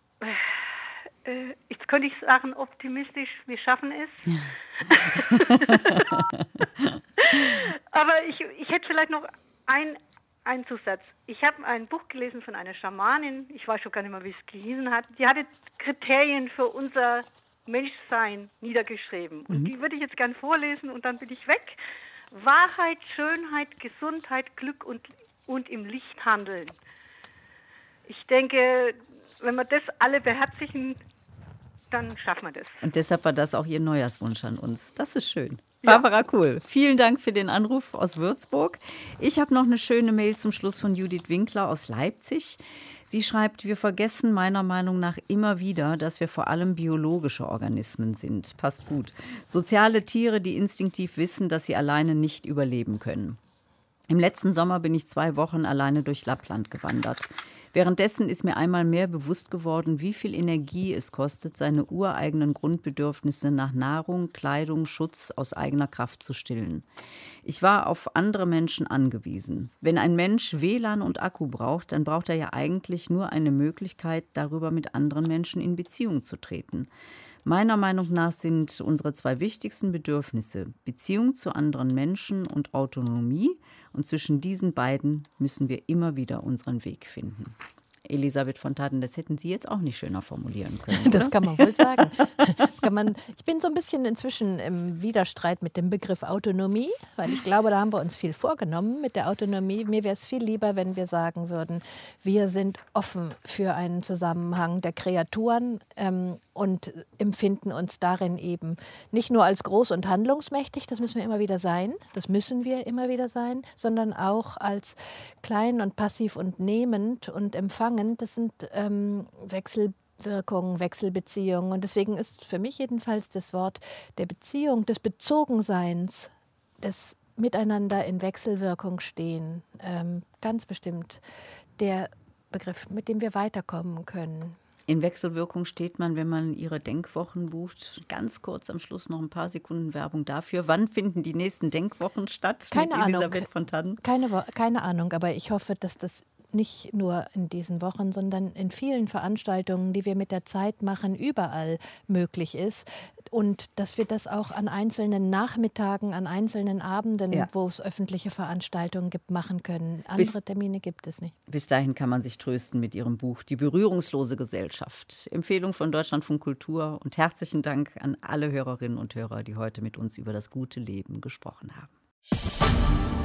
äh, jetzt könnte ich sagen, optimistisch, wir schaffen es. Aber ich, ich hätte vielleicht noch ein, einen Zusatz. Ich habe ein Buch gelesen von einer Schamanin, ich weiß schon gar nicht mehr, wie es gehießen hat. Die hatte Kriterien für unser Menschsein niedergeschrieben. Und Mhm. die würde ich jetzt gern vorlesen und dann bin ich weg. Wahrheit, Schönheit, Gesundheit, Glück und, und im Licht handeln. Ich denke, wenn wir das alle beherzigen, dann schaffen wir das. Und deshalb war das auch Ihr Neujahrswunsch an uns. Das ist schön. Barbara Kohl, vielen Dank für den Anruf aus Würzburg. Ich habe noch eine schöne Mail zum Schluss von Judith Winkler aus Leipzig. Sie schreibt, wir vergessen meiner Meinung nach immer wieder, dass wir vor allem biologische Organismen sind. Passt gut. Soziale Tiere, die instinktiv wissen, dass sie alleine nicht überleben können. Im letzten Sommer bin ich zwei Wochen alleine durch Lappland gewandert. Währenddessen ist mir einmal mehr bewusst geworden, wie viel Energie es kostet, seine ureigenen Grundbedürfnisse nach Nahrung, Kleidung, Schutz aus eigener Kraft zu stillen. Ich war auf andere Menschen angewiesen. Wenn ein Mensch W L A N und Akku braucht, dann braucht er ja eigentlich nur eine Möglichkeit, darüber mit anderen Menschen in Beziehung zu treten. Meiner Meinung nach sind unsere zwei wichtigsten Bedürfnisse Beziehung zu anderen Menschen und Autonomie. Und zwischen diesen beiden müssen wir immer wieder unseren Weg finden. Elisabeth von Thadden, das hätten Sie jetzt auch nicht schöner formulieren können, Das oder? kann man wohl sagen. Das kann man, ich bin so ein bisschen inzwischen im Widerstreit mit dem Begriff Autonomie, weil ich glaube, da haben wir uns viel vorgenommen mit der Autonomie. Mir wäre es viel lieber, wenn wir sagen würden, wir sind offen für einen Zusammenhang der Kreaturen ähm, und empfinden uns darin eben nicht nur als groß und handlungsmächtig, das müssen wir immer wieder sein, das müssen wir immer wieder sein, sondern auch als klein und passiv und nehmend und empfangend. Das sind ähm, Wechselwirkungen, Wechselbeziehungen. Und deswegen ist für mich jedenfalls das Wort der Beziehung, des Bezogenseins, des Miteinander in Wechselwirkung stehen, ähm, ganz bestimmt der Begriff, mit dem wir weiterkommen können. In Wechselwirkung steht man, wenn man Ihre Denkwochen bucht. Ganz kurz am Schluss noch ein paar Sekunden Werbung dafür. Wann finden die nächsten Denkwochen statt? Keine mit Ahnung. Elisabeth von Thadden? Keine, Wo- keine Ahnung, aber ich hoffe, dass das nicht nur in diesen Wochen, sondern in vielen Veranstaltungen, die wir mit der Zeit machen, überall möglich ist. Und dass wir das auch an einzelnen Nachmittagen, an einzelnen Abenden, Ja. wo es öffentliche Veranstaltungen gibt, machen können. Andere Bis- Termine gibt es nicht. Bis dahin kann man sich trösten mit Ihrem Buch Die berührungslose Gesellschaft. Empfehlung von Deutschlandfunk Kultur und herzlichen Dank an alle Hörerinnen und Hörer, die heute mit uns über das gute Leben gesprochen haben.